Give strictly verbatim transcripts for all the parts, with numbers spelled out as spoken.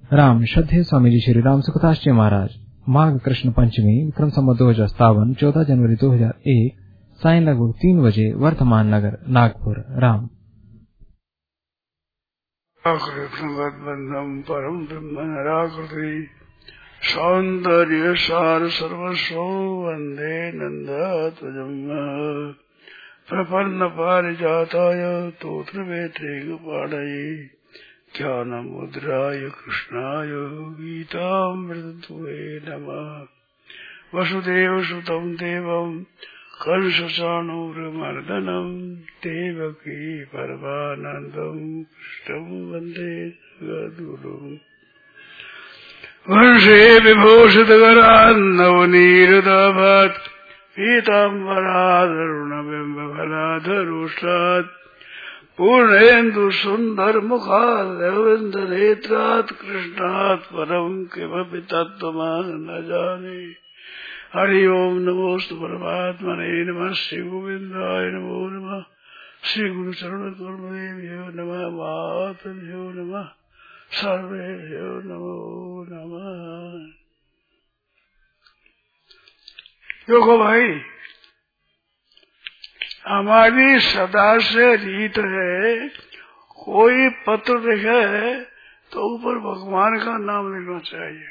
राम श्रद्धेय स्वामी जी श्री राम सुखदास जी महाराज माघ कृष्ण पंचमी विक्रम संवत दो हजार सतावन चौदह जनवरी दो हजार एक सायं लगभग तीन बजे वर्तमान नगर नागपुर। राम कृष्णवद्बंधम परम ब्रह्म निराकृति सौंदर्य सार सर्वस्व वंदे नंदध्वजं प्रपन्न पारिजाताय तोत्र वेत्रैकपाणये ज्ञानमुद्राय कृष्णाय गीतामृतत्वे नमः। वसुदेव सुतं देवं कंसचाणूरमर्दनं देवकी परमानन्दं कृष्णं वन्दे जगद्गुरुम्। वंशे विभूषितकरान्नवनीरदाभात् पीताम्बरादरुणबिम्बफलाधरोष्टात् पूर्णेन्दु सुन्दर मुखारविन्द नेत्रात् कृष्णात् परं किमपि तत्त्वमहं न जाने। हरि ओम नमोस्तु परमात्मने नमः श्री गोविन्दाय नमो नमः श्री गुरु चरण कमलेभ्यो नमः मातभ्यो नमः सर्वेभ्यो नमो नमः। देखो भाई, हमारी सदा से रीत है, कोई पत्र लिखे तो ऊपर भगवान का नाम लिखना चाहिए।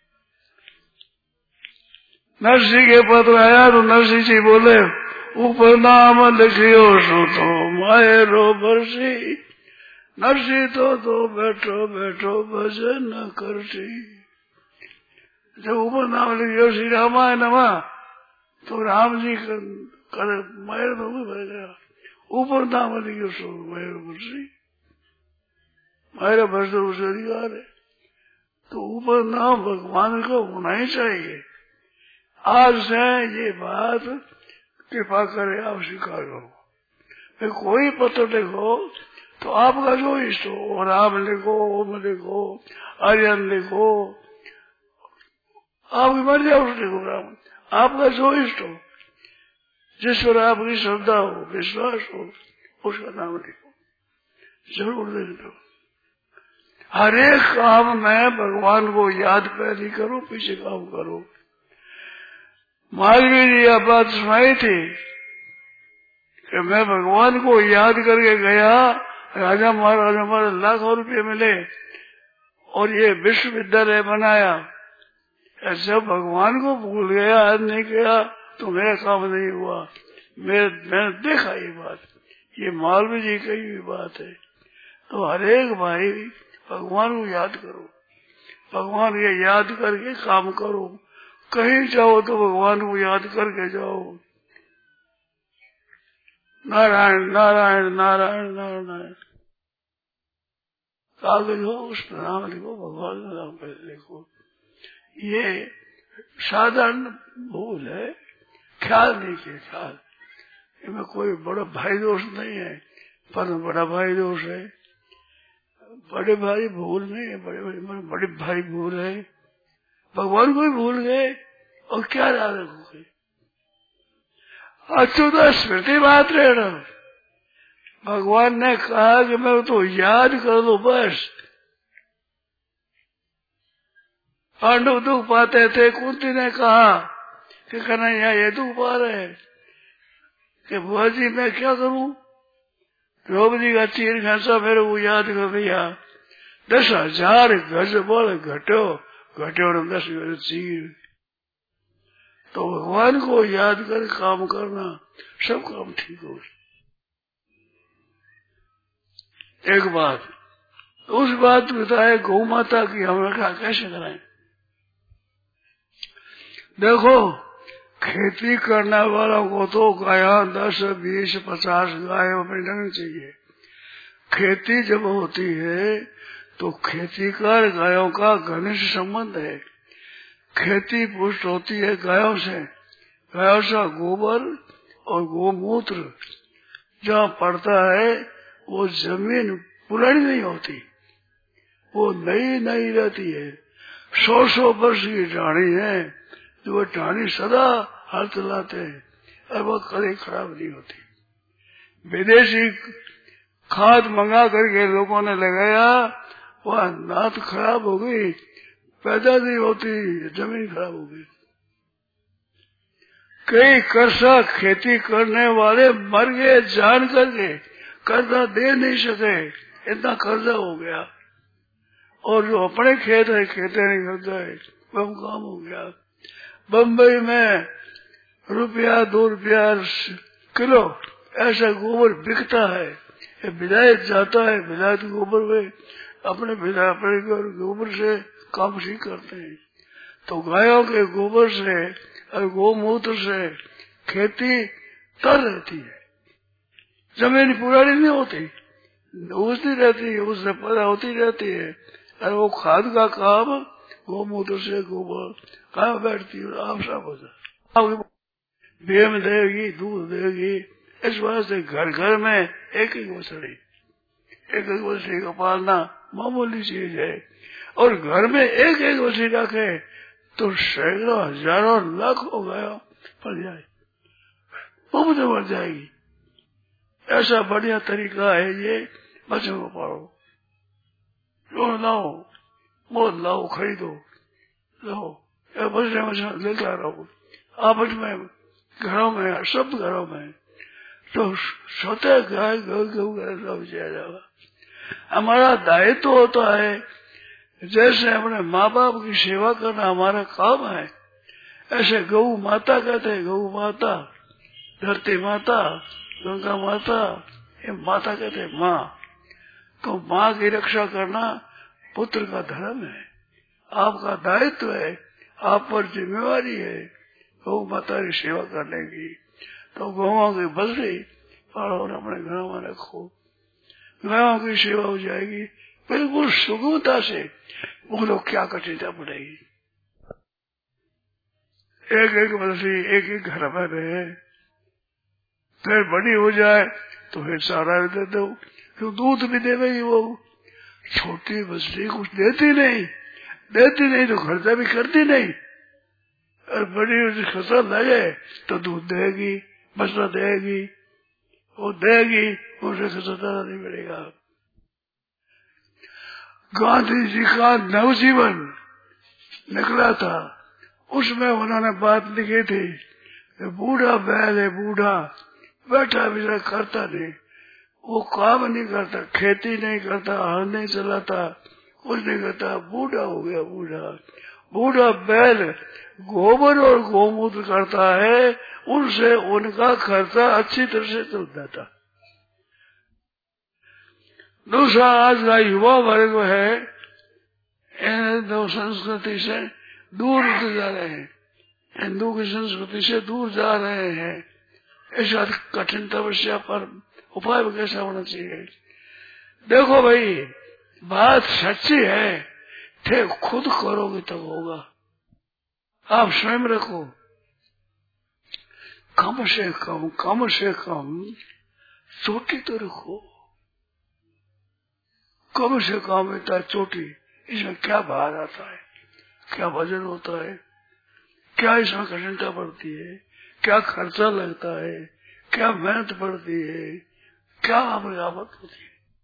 नरसिंह के पत्र आया तो नरसिंह जी बोले ऊपर नाम लिखियो सो तो माए रो बरसी, नरसिंह तो तो बैठो बैठो भजन करती। जब ऊपर नाम लिखियो श्री रामाय नमः तो राम जी कर मायर तो भर गया। ऊपर नाम लिखियो सो मायर बरसी, मायर बरस उसे अधिकार है। तो ऊपर नाम भगवान का होना ही चाहिए। आज से ये बात कृपा करे आप स्वीकार करो। फिर कोई पत्र लिखो तो आपका जो इष्ट हो, राम लिखो, ओम लिखो, आर्यन लिखो, आपकी मर्जी उस लिखो, राम आपका जो इष्ट हो, जिस पर आपकी श्रद्धा हो, विश्वास हो, उसका नाम लिखो, जरूर लिख दो। हर एक काम में भगवान को याद पहले करो, पीछे काम करो। मालवीय जी यह बात सुनाई थी कि मैं भगवान को याद करके गया, राजा महाराजा हमारे लाखों रुपये मिले और ये विश्वविद्यालय बनाया। जब भगवान को भूल गया, याद नहीं किया तो मेरा काम नहीं हुआ। मैं मैंने देखा ये बात, ये मालवीय जी की भी बात है। तो हरेक भाई भगवान को याद करो, भगवान ये याद करके काम करो। कहीं जाओ तो भगवान को याद करके जाओ। नारायण नारायण नारायण नारायण कागज हो उस पर नाम लिखो, भगवान का नाम पहले लिखो। ये साधारण भूल है, ख्याल नहीं किया। ख्याल इसमें कोई बड़ा भाई दोष नहीं है, पर बड़ा भाई दोष है। बड़े भाई भूल नहीं है, बड़े बड़े बड़े भाई भूल है। भगवान को ही भूल गए और क्या याद रखोगे। अच्युत स्मृति मात्र है। भगवान ने कहा कि मैं तो याद कर दो बस। पांडव दुख पाते थे, कुंती ने कहा कि कन्हैया ये दुख पा रहे कि बुआ जी मैं क्या करूं। द्रौपदी का तीर घंसा मेरे को याद कर दिया। दस हजार गज बल घटो घटे और दस चीर। तो भगवान को याद कर काम करना, सब काम ठीक हो। एक बात उस बात बताए गौ माता की हम रखा कैसे कराएं। देखो खेती करने वालों को तो गाया दस बीस पचास गाय में रखनी चाहिए। खेती जब होती है तो खेती कर गायों का घनिष्ठ संबंध है। खेती पुष्ट होती है गायों से, गायों से गोबर और गोमूत्र जहाँ पड़ता है वो जमीन पुरानी नहीं होती, वो नई नई रहती है। सौ सौ वर्ष की टाणी है जो वो टाणी सदा हल चलाते हैं और वो कभी खराब नहीं होती। विदेशी खाद मंगा करके लोगों ने लगाया वहाँ नात खराब हो गई, पैदा नहीं होती, जमीन खराब हो गई। कई कर्जा खेती करने वाले मर गए जान करके, कर्जा दे नहीं सके, इतना कर्जा हो गया। और जो अपने खेत है खेती नहीं करता है, वह काम हो गया। बम्बई में रुपया दो रुपया किलो ऐसा गोबर बिकता है, ये विलायत जाता है, विलायत गोबर में अपने विलायत अपने गोबर से काम ठीक करते हैं। तो गायों के गोबर से और गोमूत्र से खेती तर रहती है, जमीन पुरानी नहीं होती, उगती रहती है, उससे पैदा होती रहती है। और वो खाद का काम गोमूत्र से गोबर गाय बैठती है, आप साफ हो जाए, बेम देगी, दूध देगी। इस वास्ते घर घर में एक एक बछड़ी, एक एक बछड़ी का पालना मामूली चीज है। और घर में एक एक बछड़ी रखे तो सैकड़ों हजारों लाखों गायों पड़ जाए, मुफ्त में मर जाएगी। ऐसा बढ़िया तरीका है ये, बच्चों को पालो, जो लाओ मोल लाओ, खरीदो लाओ, बछड़े बछड़ा लेता रहो आपस में, घरों में, सब घरों में। तो स्वतः गाय गौ गौ सब जाएगा। हमारा दायित्व तो होता है, जैसे अपने माँ बाप की सेवा करना हमारा काम है, ऐसे गौ माता कहते हैं, गौ माता, धरती माता, गंगा माता, ये माता कहते हैं माँ। तो माँ की रक्षा करना पुत्र का धर्म है, आपका दायित्व है, आप पर जिम्मेवारी है गौ माता की सेवा करने की। तो गौओं की बछड़ी पालो और अपने घरों में रखो, गायों की सेवा हो जाएगी बिल्कुल सुगमता से। वो लोग क्या कठिनता पड़ेगी, एक एक बछड़ी एक एक घर में रहे, फिर बड़ी हो जाए तो फिर सारा दे दो, फिर दूध भी देगी। वो छोटी बछड़ी कुछ देती नहीं, देती नहीं तो खर्चा भी करती नहीं, और बड़ी खर्चा लगे तो दूध देगी, बछड़ा देगी, वो देगी, उसे खर्चा नहीं मिलेगा। गांधी जी का नवजीवन निकला था, उसमें उन्होंने बात लिखी थी, बूढ़ा बैल है, बूढ़ा बैठा भी करता नहीं, वो काम नहीं करता, खेती नहीं करता, हल नहीं चलाता, कुछ नहीं करता, बूढ़ा हो गया। बूढ़ा बूढ़ा बैल गोबर और गोमूत्र करता है, उनसे उनका खर्चा अच्छी तरह से चल जाता। दूसरा आज का युवा वर्ग है, इन दो संस्कृति से दूर होते जा रहे हैं, हिंदू की संस्कृति से दूर जा रहे हैं। ऐसा कठिन तपस्या पर उपाय कैसा होना चाहिए? देखो भाई, बात सच्ची है, थे खुद करोगे तब होगा। आप स्वयं रखो, कम से कम कम से कम चोटी तो रखो, कम से कम इतना चोटी। इसमें क्या भार आता है, क्या वजन होता है, क्या इसमें कठिनता पड़ती है, क्या खर्चा लगता है, क्या मेहनत पड़ती है, क्या आपत होती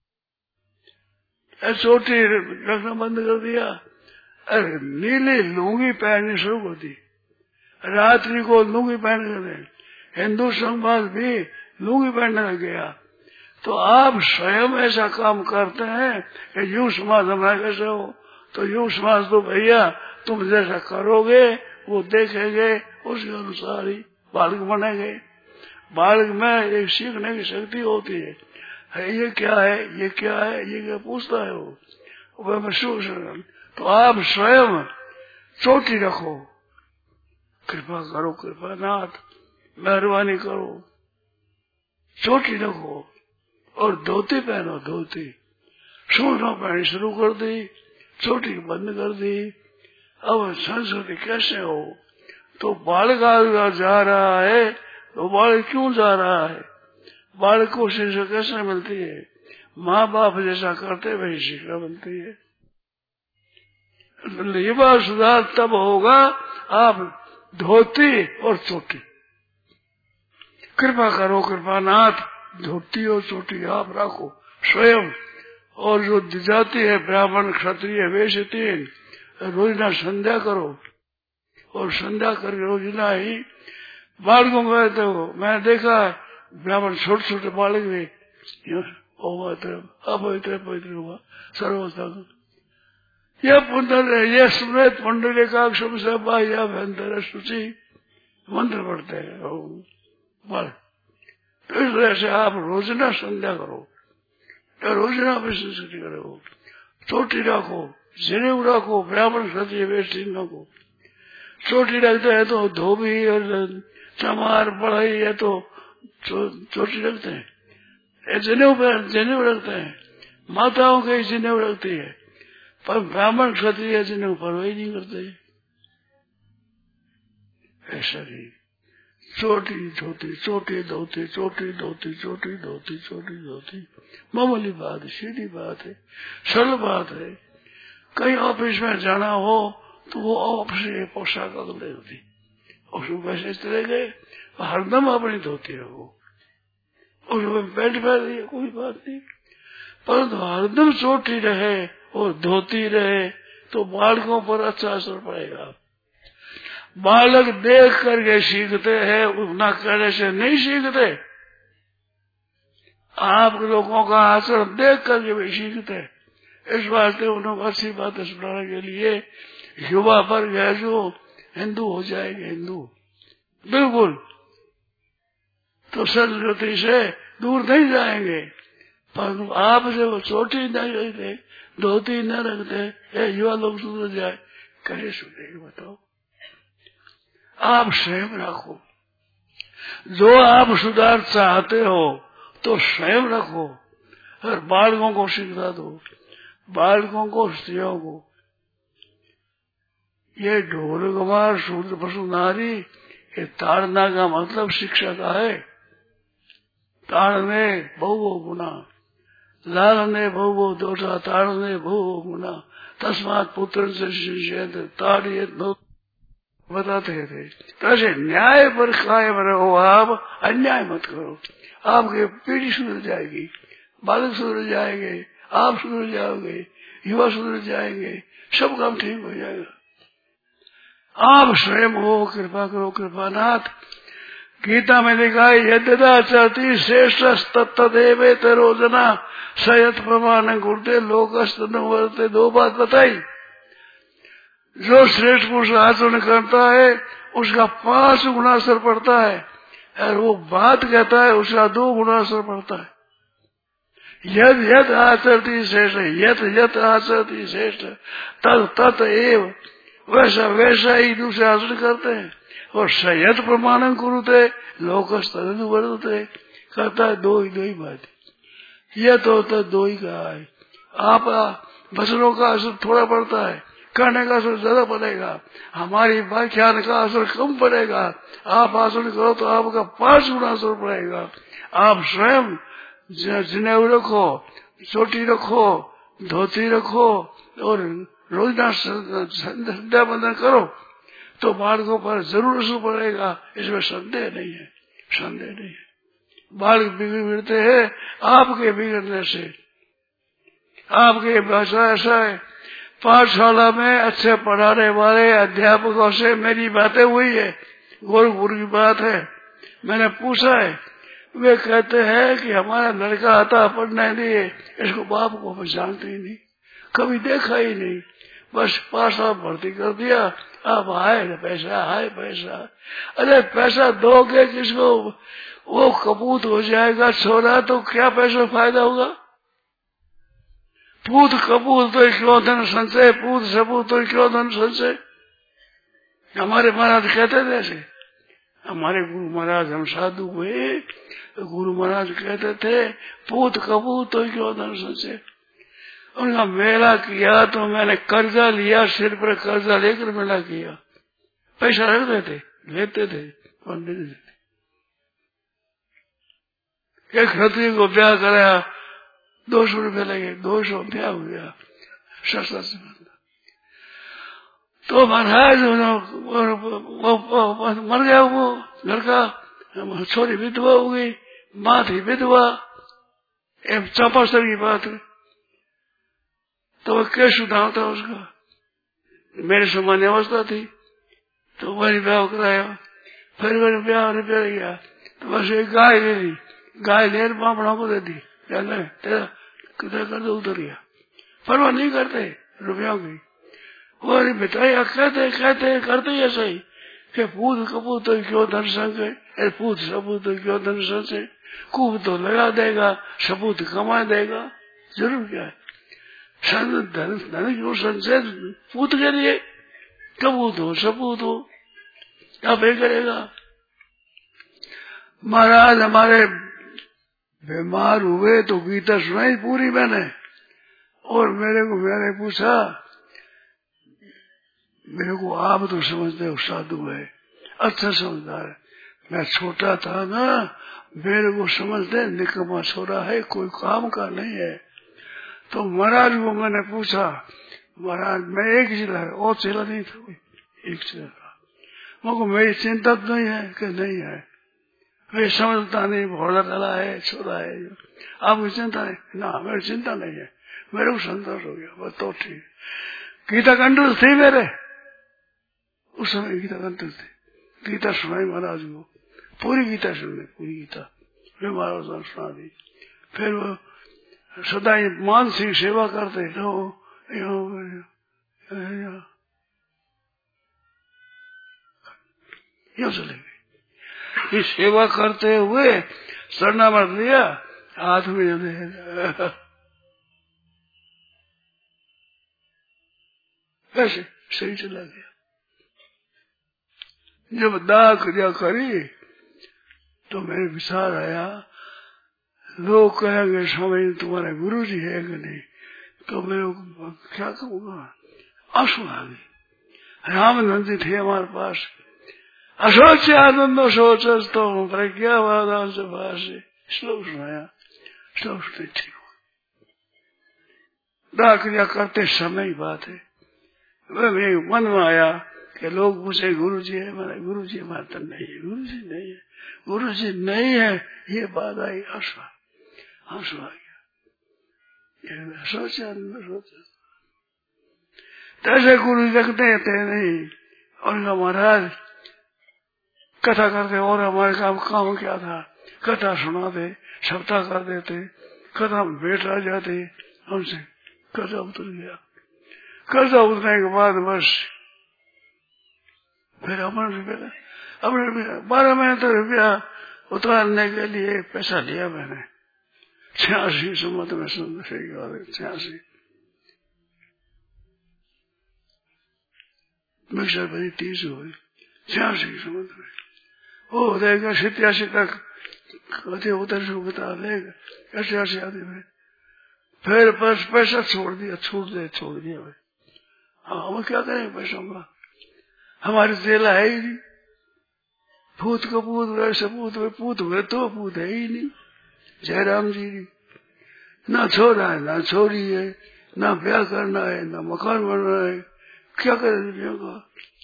है। चोटी रखना बंद कर दिया, अरे नीली लुंगी पहननी शुरू कर दी, रात्रि को लुंगी पहन कर, हिंदू समाज भी लुंगी पहनने लग गया। तो आप स्वयं ऐसा काम करते हैं कि यूं समाज हमारा कैसे हो, तो यूं समाज तो भैया तुम जैसा करोगे वो देखेंगे, उसके अनुसार ही बालक बनेंगे। बालक में एक सीखने की शक्ति होती है, है ये क्या है, ये क्या है, ये क्या पूछता है वो, वह महसूस। तो आप स्वयं चोटी रखो, कृपा करो, कृपा नाथ मेहरबानी करो, चोटी रखो और धोती पहनो, धोती सूटों पहनी शुरू कर दी, चोटी बंद कर दी। अब संस्कृति कैसे हो, तो बालक आगे जा रहा है, तो बालक क्यों जा रहा है, बालक को शिक्षा कैसे मिलती है, माँ बाप जैसा करते वही शिक्षा मिलती है। लिबास सुधार तब होगा आप धोती और चोटी, कृपा करो कृपानाथ, धोती और चोटी आप रखो स्वयं, और जो जाति है ब्राह्मण क्षत्रिय वैश्य तीन, रोजना संध्या करो और संध्या करके रोजना ही बालकों को कहते हो। मैंने देखा ब्राह्मण छोटे छोटे बालक भी अपवित्र पवित्र हुआ सर्वथा यह पुण्य ये स्मृत पुण्य का से बाह्याभ्यंतर सूची मंत्र पढ़ते हैं बल। तो इस वजह से आप रोजना संध्या करो, रोजना विशेष करो, चोटी रखो, जनेऊ रखो, ब्राह्मण क्षत्रिय वैश्य को चोटी रखते हैं तो धोबी और चमार बढ़ाई है तो चो, चोटी रखते हैं, जनेऊ जनेऊ रखते हैं, माताओं के जनेऊ रखती है, पर ब्राह्मण क्षत्रिय जनेऊ परवाही नहीं करते। ऐसा नहीं, चोटी धोती चोटी धोती चोटी धोती चोटी धोती चोटी धोती मामूली बात है, सीधी बात है, सरल बात है। कहीं ऑफिस में जाना हो तो वो ऑफिस पोशाक अगले होती, उसमें पैसे चले गए हरदम अपनी धोती रहो, उसमें बेल्ट पहन दिया कोई बात नहीं, परंतु हरदम चोटी रहे और धोती रहे तो बालकों पर अच्छा असर पड़ेगा। बालक देख करके सीखते हैं, ना करने से नहीं सीखते। आप लोगों का आचरण देख करके भी सीखते हैं। इस वास्ते उन्होंने अच्छी बातें सुनाने के लिए युवा वर्ग है जो हिंदू हो जाएंगे, हिंदू बिल्कुल, तो संस्कृति से दूर नहीं जाएंगे। पर आप से वो चोटी नहीं रखते, धोती न रखते, युवा लोग सुधर जाए, करे सुनेंगे बताओ। आप स्वयं रखो, जो आप सुधार चाहते हो तो स्वयं रखो और बालकों को सिखा दो, बालकों को स्त्रियों को। ये ढोल कुमार शूद्र पशु नारी, ये ताड़ना का मतलब शिक्षा का है। ताड़ने बहु गुना, लालने बहु दोषा, ताड़ने बहु गुना, तस्मात पुत्र से शिष्य ताड़िए बताते थे। कैसे न्याय पर कायम रहो, आप अन्याय मत करो, आपकी पीढ़ी सुधर जाएगी, बालक सुधर जाएंगे, आप सुधर जाओगे, युवा सुधर जाएंगे, सब काम ठीक हो जाएगा। आप स्वयं हो, कृपा करो कृपानाथ। गीता में लिखा है यद्यदा चरती श्रेष्ठ तत्तदेवे तरोजना सयत प्रमाण गुरुते लोकस्त वर्ते। दो बात बताई, जो श्रेष्ठ पुरुष आचरण करता है उसका पांच गुना असर पड़ता है, और वो बात कहता है उसका दो गुना असर पड़ता है। यद यद आचरती श्रेष्ठ, यत यत आचरती श्रेष्ठ, तत् तत् एव, वैसा वैसा ही दूसरे आचरण करते हैं। और सयत प्रमाणन कुरुते लोकस्त वर्तते, कहता है दो ही दो ही बात, यह तो होता दो ही कहा है। आप वचनों का असर थोड़ा पड़ता है, करने का असर ज्यादा पड़ेगा, हमारी व्याख्यान का असर कम पड़ेगा। आप आचरण करो तो आपका पांच गुना असर पड़ेगा। आप स्वयं जनेऊ रखो, चोटी रखो, धोती रखो और रोजना संध्या बंदन करो तो बालकों पर जरूर असर पड़ेगा, इसमें संदेह नहीं है, संदेह नहीं है। बालक बिगड़ते हैं आपके बिगड़ने से। आपके भाषा ऐसा है, पाठशाला में अच्छे पढ़ाने वाले अध्यापकों से मेरी बातें हुई है, गोरखपुर की बात है, मैंने पूछा है, वे कहते हैं कि हमारा लड़का आता पढ़ने लिए, इसको बाप को हम जानते ही नहीं, कभी देखा ही नहीं, बस पाठशाला भर्ती कर दिया, अब आए पैसा आए पैसा। अरे पैसा दोगे किसको, वो कपूत हो जाएगा छोरा, तो क्या पैसा फायदा होगा। पूत कपूत तो क्यों धन संचय, पूत सपूत तो क्यों धन संचय। हमारे महाराज कहते थे ऐसे, हमारे गुरु महाराज, हम साधु हुए तो गुरु महाराज कहते थे पूत कपूत तो क्यों धन संचय। उनका मेला किया तो मैंने कर्जा लिया, सिर पर कर्जा लेकर मेला किया, पैसा रख देते लेते थे, पंडित देते। एक खत्री को ब्याह कराया, दो सौ रुपये लगे, दो सौ ब्याह हो गया, सस्ता से तो महाराज मर गया वो लड़का, छोरी विधवा हो गई, माँ थी विधवा, चापासर की बात है। तो क्या सुधार था उसका? मेरे सामान्य अवस्था थी तो वही ब्याह कराया, फिर वही ब्याह रुपया गया तो बस एक गाय ले ली, गाय ले बापड़ा को दे दी, तेरा किधर कर दो उधर गया, परवाह नहीं करते रुपयों की। वो बताया कहते कहते करते ऐसा ही कि पूत कपूत तो क्यों धन संग, पूत सपूत तो क्यों धन संग, कूप तो लगा देगा सपूत कमा देगा, जरूर क्या है धन धन क्यों संचय पूत के लिए, कपूत हो सपूत हो क्या पे करेगा। महाराज हमारे बीमार हुए तो गीता सुनाई पूरी मैंने, और मेरे को मैंने पूछा, मेरे को आप तो समझते हो साधु है, अच्छा समझदार है, मैं छोटा था ना, मेरे को समझते निकम्मा छोरा है, कोई काम का नहीं है। तो महाराज को मैंने पूछा, महाराज मैं एक जिला है और जिला नहीं था कोई, एक जिला था, मुझको मेरी चिंता तो नहीं है कि नहीं है, मैं समझता नहीं भोला डला है छोरा है, आपकी चिंता है ना, मेरी चिंता नहीं है, मेरे को संतोष हो गया, बस तो ठीक। गीता कंठस्थ थी मेरे उस समय, गीता कंठस्थ थी, गीता सुनाई महाराज को, पूरी गीता सुनने, पूरी गीता फिर महाराज सुना दी। फिर वो सदा मानसिक सेवा करते तो यो चले गए, इस सेवा करते हुए शरणामत लिया, हाथ में ऐसे सही चला गया। जब दाह क्रिया करी तो मेरे विचार आया, लोग कहेंगे स्वामी तुम्हारे गुरु जी है कि नहीं, तो मैं क्या कहूँगा, आंसू आ गए। रामनंद जी थे हमारे पास, अशोच आनंद सोच तो प्रज्ञावादान से भाषे श्लोक सुनाया, श्लोक सुने ठीक हो। दाह क्रिया करते समय बात है, वह मेरे मन में आया कि लोग पूछे गुरु जी है, मेरा गुरु जी हमारा तो नहीं है, गुरु जी नहीं है, गुरु जी नहीं है, ये बात आई, आंसू आंसू आ गया। सोचा सोचा तैसे गुरु रखते थे नहीं, और महाराज कथा करते, और हमारे काम काम क्या था, कथा सुनाते, सप्ताह कर देते, कथा में बैठ आ जाते, हमसे कर्जा उतर गया। कर्जा उतरने के बाद बस फिर अपने रुपया अपने रुपया बारह महीने तो रुपया उतारने के लिए पैसा लिया मैंने, छियासी सम्मत में सुन छियासी मिक्सर बनी तीस हुई, छियासी सम्मत में वो देगा सत्यासी तक कथे उतर से बता लेगा छियासी आदि में, फिर बस पैसा छोड़ दिया, छूट दे छोड़ दिया भाई। हाँ हम क्या करें पैसों का, हमारी जेला है ही नहीं, भूत का पूत वैसे पूत हुए, पूत हुए तो पूत है ही नहीं, जयराम जी की ना छोरा है ना छोरी है, ना ब्याह करना है ना मकान बनना है, क्या करे दुनिया का,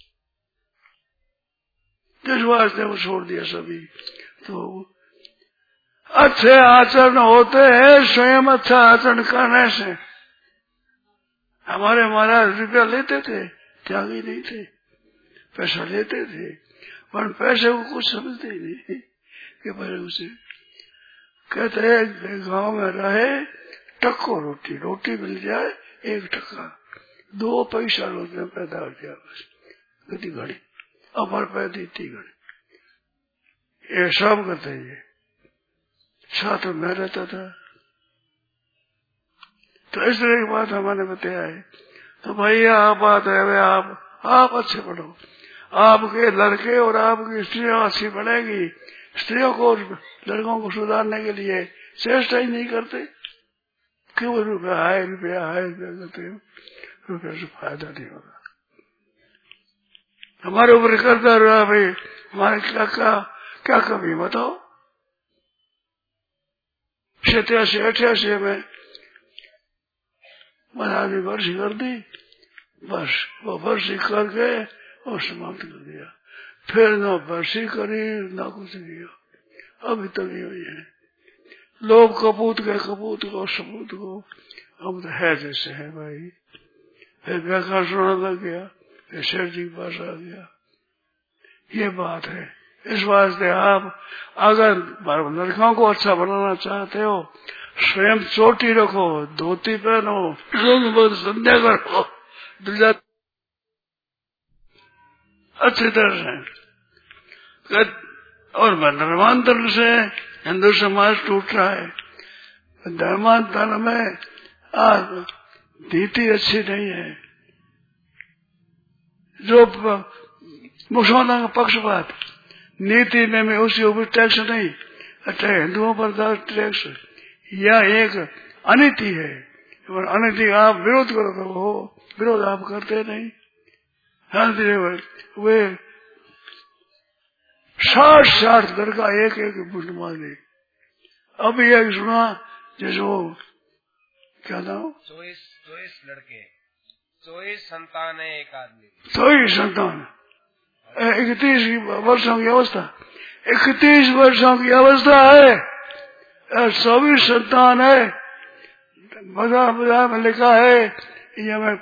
जिस वास्ते वो छोड़ दिया सभी। तो अच्छे आचरण होते हैं स्वयं अच्छा आचरण करने से। हमारे महाराज रुपया लेते थे, त्यागी नहीं थे, पैसा लेते थे, पर पैसे को कुछ समझते ही नहीं कि पहले उसे कहते हैं गांव में रहे टक्को रोटी, रोटी मिल जाए एक टक्का, दो पैसा रोज में पैदा हो गया, बस गति घड़ी अमर पैदी थी घड़ी, ये सब करते ये साथ में मैं रहता था। तो इस तरह की बात हमारे बताया है। तो भैया आप बात है, आप आप अच्छे पढ़ो, आपके लड़के और आपकी स्त्रियां अच्छी बनेगी, स्त्रियों को लड़कों को सुधारने के लिए चेष्टा ही नहीं करते, क्यों रुपया है रुपया है रुपया करते हो, रुपये से फायदा नहीं होगा। हमारे ऊपर करता रहा भाई, हमारे क्या क्या क्या कमी बताओ। सत्यासी अठासी में महाराज ने वर्षी कर दी, बस वो वर्षी करके और समाप्त कर दिया, फिर न वर्षी करी न कुछ किया, अभी तक नहीं हुई है। लोग कपूत के कपूत को सबूत को, हम तो है जैसे है भाई। फिर व्याख्या सुना लग गया, फिर शेर जी के पास आ गया। ये बात है। इस वास्ते आप अगर लड़कों को अच्छा बनाना चाहते हो, स्वयं चोटी रखो, धोती पहनो, संध्या करो, अच्छी तरह से। और धर्मांतर से हिंदू समाज टूट रहा है। धर्मांतर में आज नीति अच्छी नहीं है। जो मुसलमानों का पक्षपात, नीति में मैं उसके ऊपर टैक्स नहीं, अच्छा हिंदुओं पर टैक्स, यह एक अनीति है। अनीति आप विरोध करो तो हो, विरोध आप करते नहीं। वे साठ साठ दर का एक एक बुंड मांगे। अभी एक सुना जैसे वो क्या नाम, चौबीस चौबीस लड़के, चौबीस संतान है एक आदमी, चौबीस संतान, इकतीस वर्षों की अवस्था, इकतीस वर्षों की अवस्था है, चौबीस संतान है। बाजार बाजार में लिखा है, ये मैं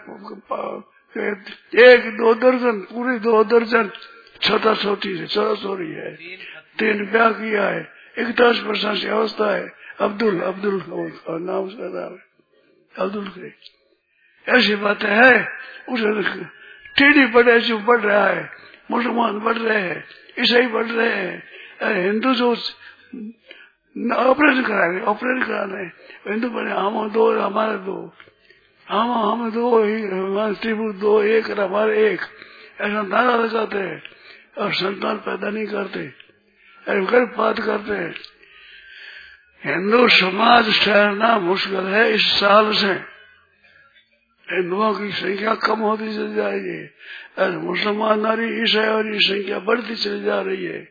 एक दो दर्जन, पूरी दो दर्जन छोटा छोटी से छोटा छोटी है, तीन ब्याह किया है, इकतालीस परसेंट की अवस्था है। अब्दुल अब्दुल नाम उसका नाम है, अब्दुल के। ऐसी बातें है। उसे टीडी पड़े जो बढ़ रहा है, मुसलमान बढ़ रहे हैं, ईसाई बढ़ रहे हैं, हिंदू जो ऑपरेशन करा रहे ऑपरेशन करा रहे हिंदू बने, हम दो हमारे दो, हम हम दो ही, हमारे त्रिभुज दो, एक हमारे एक, ऐसा नारा लगाते हैं और संतान पैदा नहीं करते, गलत बात करते हैं। हिंदू समाज ठहरना मुश्किल है। इस साल से हिंदुओं की संख्या कम होती चली जा रही है और मुसलमान नारी ईसाइयों की संख्या बढ़ती चली जा रही है।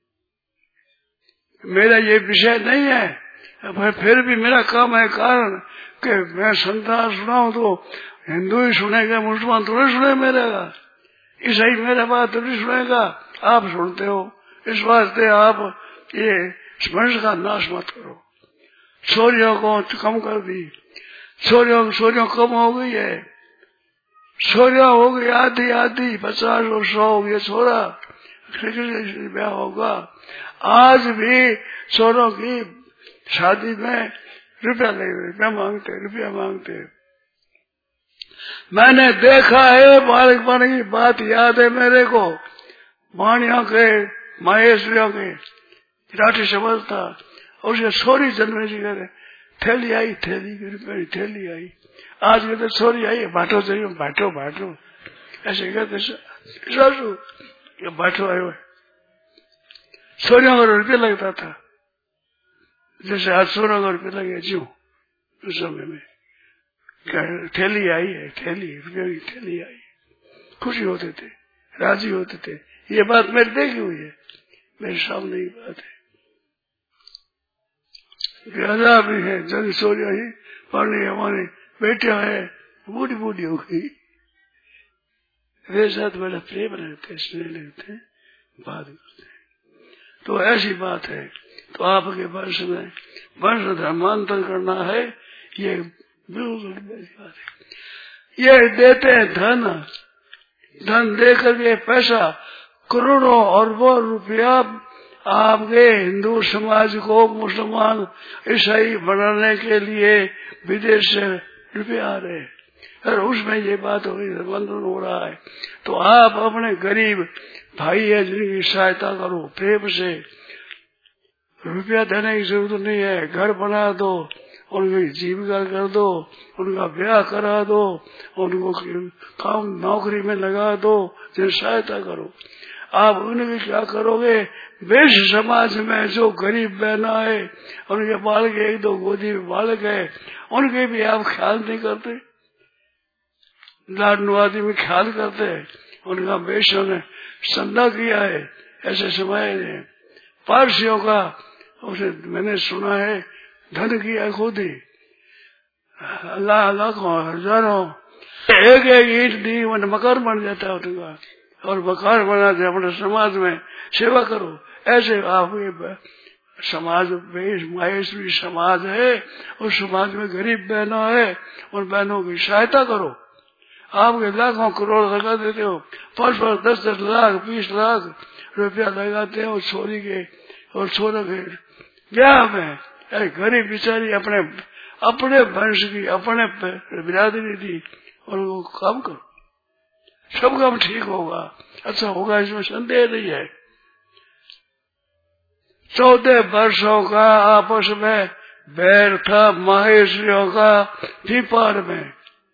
मेरा ये विषय नहीं है, फिर भी मेरा काम है कारण कि मैं संतान सुनाऊं तो हिंदू ही सुनेगा, मुसलमान थोड़े सुने मेरे का, ईसाई मेरा बात तो नहीं सुनेगा, आप सुनते हो। इस वास्ते आप ये वंश का नाश मत करो। छोरियों को कम कर दी, छोरियों छोरियों कम हो गई है, छोरियां हो गई आधी आधी, पचास और सौ हो गया छोरा, ब्याह होगा। आज भी छोरों की शादी में रुपया ले रुपया मांगते रुपया मांगते मैंने देखा है। बालक बालक की बात याद है मेरे को, वाणियों के महेश्वरियों के राठी समझ था, उसके छोरी जन्मे जी करे, थैली आई, थैली की रुपये थैली आई। आज कहते छोरी आई, बाटो चाहिए, बाटो बाटो ऐसे कहते सासू, ये बाटो आयो है। छोरियों का रुपये लगता था जैसे आज सोलह का रुपये लगे जो उस समय में। थैली आई है, थैली रुपये की थैली आई, खुशी होते थे, राजी होते थे। ये बात मेरी देखी हुई है, मेरे सामने ही बात है। राजा भी है, जल्दी सो जाए, पढ़ने हमारे बेटियां है, बूढ़ी बूढ़ी हो गई, वे साथ बड़ा प्रेम रहते, स्नेह रहते, बात करते हैं। तो ऐसी बात है। तो आपके वर्ष में वर्ष धर्मांतर करना है, ये बिल्कुल बात है। ये देते हैं धन, धन दे करके पैसा, करोड़ों अरबों रुपया आपके हिंदू समाज को मुसलमान ईसाई बनाने के लिए विदेश से रुपये आ रहे हैं और उसमें ये बात हो रही है, बंधन हो रहा है। तो आप अपने गरीब भाई है जिनकी सहायता करो प्रेम से। रुपया देने की जरूरत नहीं है, घर बना दो, उनकी जीविका कर दो, उनका ब्याह करा दो, उनको काम नौकरी में लगा दो, जिन सहायता करो। आप उनकी क्या करोगे? वैश्य समाज में जो गरीब बहना है, उनके बालक एक दो गोदी में बालक है, उनके भी आप ख्याल नहीं करते, लाडनुआदी में ख्याल करते। उनका वैश्यों ने संदा किया है, ऐसे समय है। पारसियों का उसे मैंने सुना है धन किया खुद ही, अल्लाह लाखों हजारों, एक एक ईट दी मैंने मकान बन जाता है उनका, और मकान बनाते अपने समाज में सेवा करो। ऐसे आप समाज में माहेश्वरी समाज है, उस समाज में गरीब बहनों है, उन बहनों की सहायता करो। आपके लाखों करोड़ लगा देते हो, पर पर दस दस लाख बीस लाख रुपया लगाते हो छोरी के और छोरे के ब्याह में। गरीब बेचारी अपने अपने वंश की अपने बिरादरी थी, और वो काम करो, सब काम ठीक होगा, अच्छा होगा, इसमें संदेह नहीं है। चौदह वर्षों का आपस में बैर था माहेश्वरियों का दीपार में,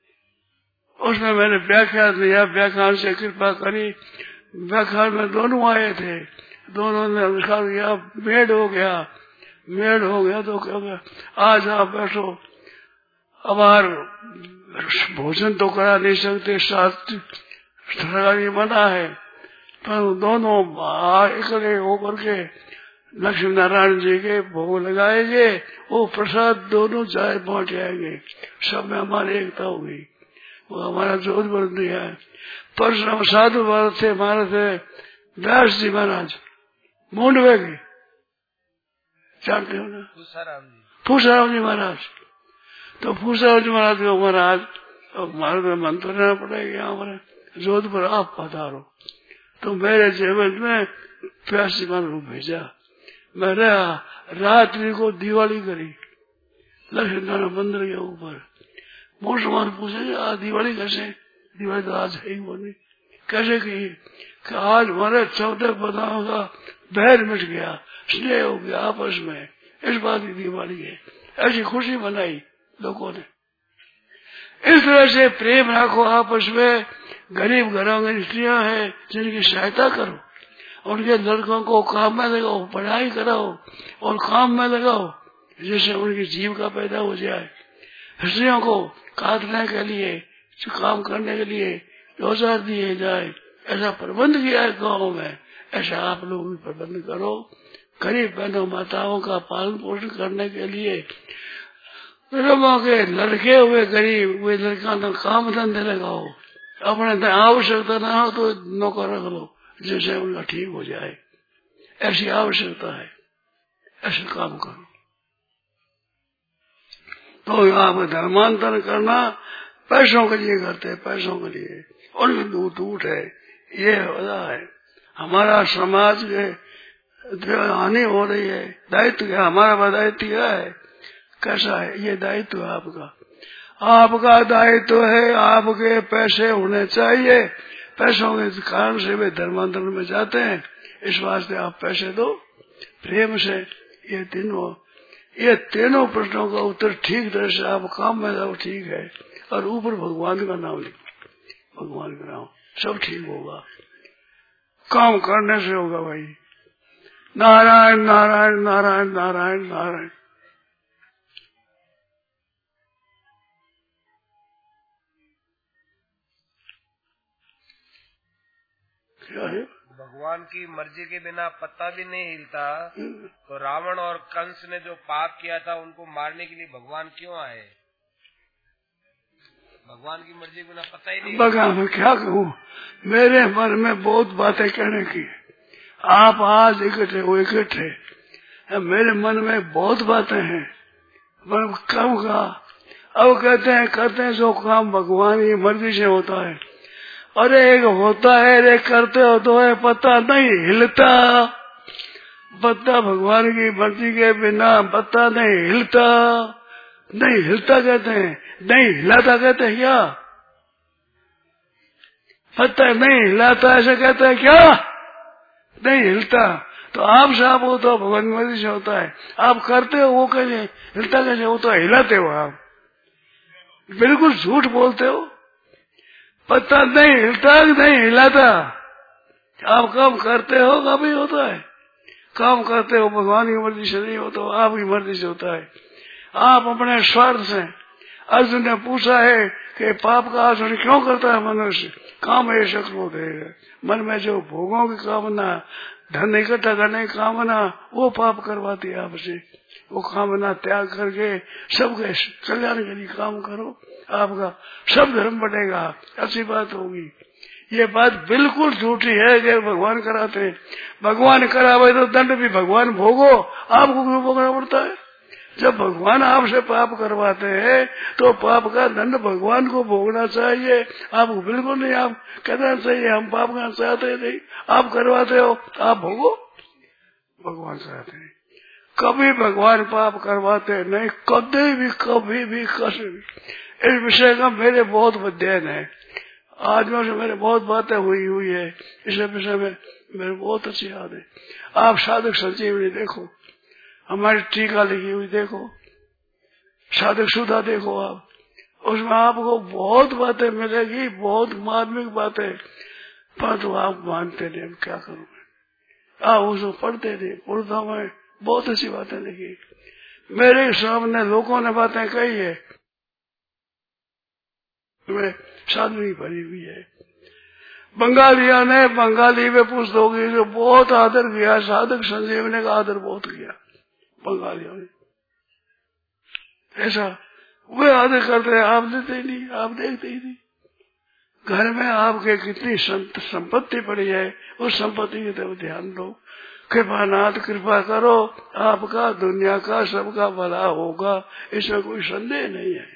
उसमें मैंने व्याख्यान दिया, व्याख्यान से कृपा करी। व्याख्यान में दोनों आए थे, दोनों ने लिखा दिया, मेड हो गया, मेड हो गया तो क्या गया, आज आप बैठो, हमार भोजन तो करा नहीं सकते, साथ मना है, पर दोनों इकट्ठे होकर के लक्ष्मी नारायण जी के भोग लगाएंगे, वो प्रसाद दोनों चाय पहुंच आएंगे, सब में हमारी एकता होगी। वो हमारा जोध बन दिया है। परसों साधु भारत थे, हमारे थे व्यास जी महाराज मुंडवे के, जानते हो ना, फूसाराम जी महाराज। तो फूसाराम जी महाराज को महाराज हमारे तो मंत्र लेना पड़ेगा, हमारे जोधपुर आप पधारो। तो मेरे जीवन में व्यास जी महाराज भेजा, मैंने रात्रि को दिवाली करी लक्ष्मी नारायण मंदिर के ऊपर। मुसलमान पूछे आज दिवाली कैसे, दिवाली तो आज है ही वो नहीं, कैसे की कि आज हमारे चौदह पदाओं का बैर मिट गया, स्नेह हो गया आपस में, इस बात की दिवाली है। ऐसी खुशी मनाई लोगों ने। इस तरह से प्रेम रखो आपस में। गरीब घरों की स्त्रियां हैं जिनकी सहायता करो, उनके लड़कों को काम में लगाओ, पढ़ाई कराओ और काम में लगाओ, जिससे उनकी जीविका पैदा हो जाए। स्त्रियों को काटने के लिए, काम करने के लिए रोजगार दिए जाए, ऐसा प्रबंध किया है गाँव में, ऐसा आप लोग भी प्रबंध करो। गरीब बहनों माताओं का पालन पोषण करने के लिए लोगों के लड़के हुए गरीब हुए लड़का न काम धंधे लगाओ, अपने आवश्यकता न हो तो नौकर रख लो, जिससे उनका ठीक हो जाए। ऐसी आवश्यकता है, ऐसे काम करो। तो आप धर्मांतरण करना पैसों के लिए करते, पैसों के लिए, उनकी दूर दूर है, ये वजह है। हमारा समाज के हानि हो रही है, दायित्व क्या, हमारा दायित्व क्या है, कैसा है ये दायित्व आपका, आपका दायित्व है। आपके पैसे होने चाहिए, पैसों के कारण से वे धर्मांतरण में जाते हैं, इस वास्ते आप पैसे दो प्रेम से। ये तीनों ये तीनों प्रश्नों का उत्तर ठीक तरह से आप काम में जाओ, ठीक है, और ऊपर भगवान का नाम लिखो, भगवान का नाम, सब ठीक होगा। काम करने से होगा भाई। नारायण नारायण नारायण नारायण नारायण। क्या है? भगवान की मर्जी के बिना पत्ता भी नहीं हिलता, तो रावण और कंस ने जो पाप किया था उनको मारने के लिए भगवान क्यों आए? भगवान की मर्जी के बिना पता ही नहीं। भगवान मैं क्या कहूँ, मेरे मन में बहुत बातें कहने की। आप आज इकट्ठे हो, इकट्ठे, मेरे मन में बहुत बातें हैं, पर कम का अब कहते हैं करते हैं जो काम भगवान की मर्जी से होता है। अरे एक होता है, रे करते हो तो है, पत्ता नहीं हिलता, पत्ता भगवान की मर्जी के बिना पत्ता नहीं हिलता, नहीं हिलता कहते हैं, नहीं हिलाता कहते हैं क्या, पत्ता नहीं हिलाता ऐसा कहते हैं क्या, नहीं हिलता। तो आप साहब हो तो भगवान की मर्जी से होता है, आप करते हो वो कैसे हिलता, कैसे हो तो हिलाते हो, आप बिल्कुल झूठ बोलते हो। पत्ता नहीं हिलता, नहीं हिलाता, आप काम करते हो कभी होता है, काम करते हो भगवान की मर्जी से नहीं होता, आपकी मर्जी से होता है। आप अपने स्वार्थ से, अर्जुन ने पूछा है कि पाप का आचरण क्यों करता है मनुष्य, काम है शक्ल देगा, मन में जो भोगों की कामना, धन इकट्ठा करने की कामना, वो पाप करवाती है आपसे। वो कामना त्याग करके सबके कल्याण के लिए काम करो, आपका सब धर्म बढ़ेगा, अच्छी बात होगी। ये बात बिल्कुल झूठी है कि भगवान कराते हैं। भगवान करावे तो दंड भी भगवान भोगो, आपको क्यों भोगना पड़ता है? जब भगवान आपसे पाप करवाते हैं तो पाप का दंड भगवान को भोगना चाहिए, आपको बिल्कुल नहीं। आप कहना चाहिए हम पाप करना चाहते नहीं, आप करवाते हो तो आप भोगो, भगवान कराते हैं। कभी भगवान पाप करवाते नहीं, कभी भी कभी भी कभी भी। इस विषय का मेरे बहुत अध्ययन है, आदमियों से मेरे बहुत बातें हुई हुई है, इस विषय में मेरे बहुत अच्छी याद है। आप साधक संजीवनी देखो, हमारी टीका लिखी हुई देखो, साधक सुधा देखो आप, उसमें आपको बहुत बातें मिलेगी, बहुत मार्मिक बातें, परंतु आप मानते नहीं। हम क्या करूँ, आप उसको पढ़ते नहीं। उर्दू में बहुत अच्छी बातें लिखी, मेरे सामने लोगों ने बातें कही है, में साधवी भरी हुई है। बंगालियों ने बंगाली में पुस्तकों जो बहुत आदर किया, साधक संजीवनी का आदर बहुत किया बंगालियों ने। ऐसा वे आदर करते हैं, आप देते ही नहीं, आप देखते ही नहीं। घर में आपके कितनी संपत्ति पड़ी है, उस संपत्ति की तरफ ध्यान दो। कृपानाथ कृपा करो, आपका दुनिया का सबका भला होगा, इसमें कोई संदेह नहीं है।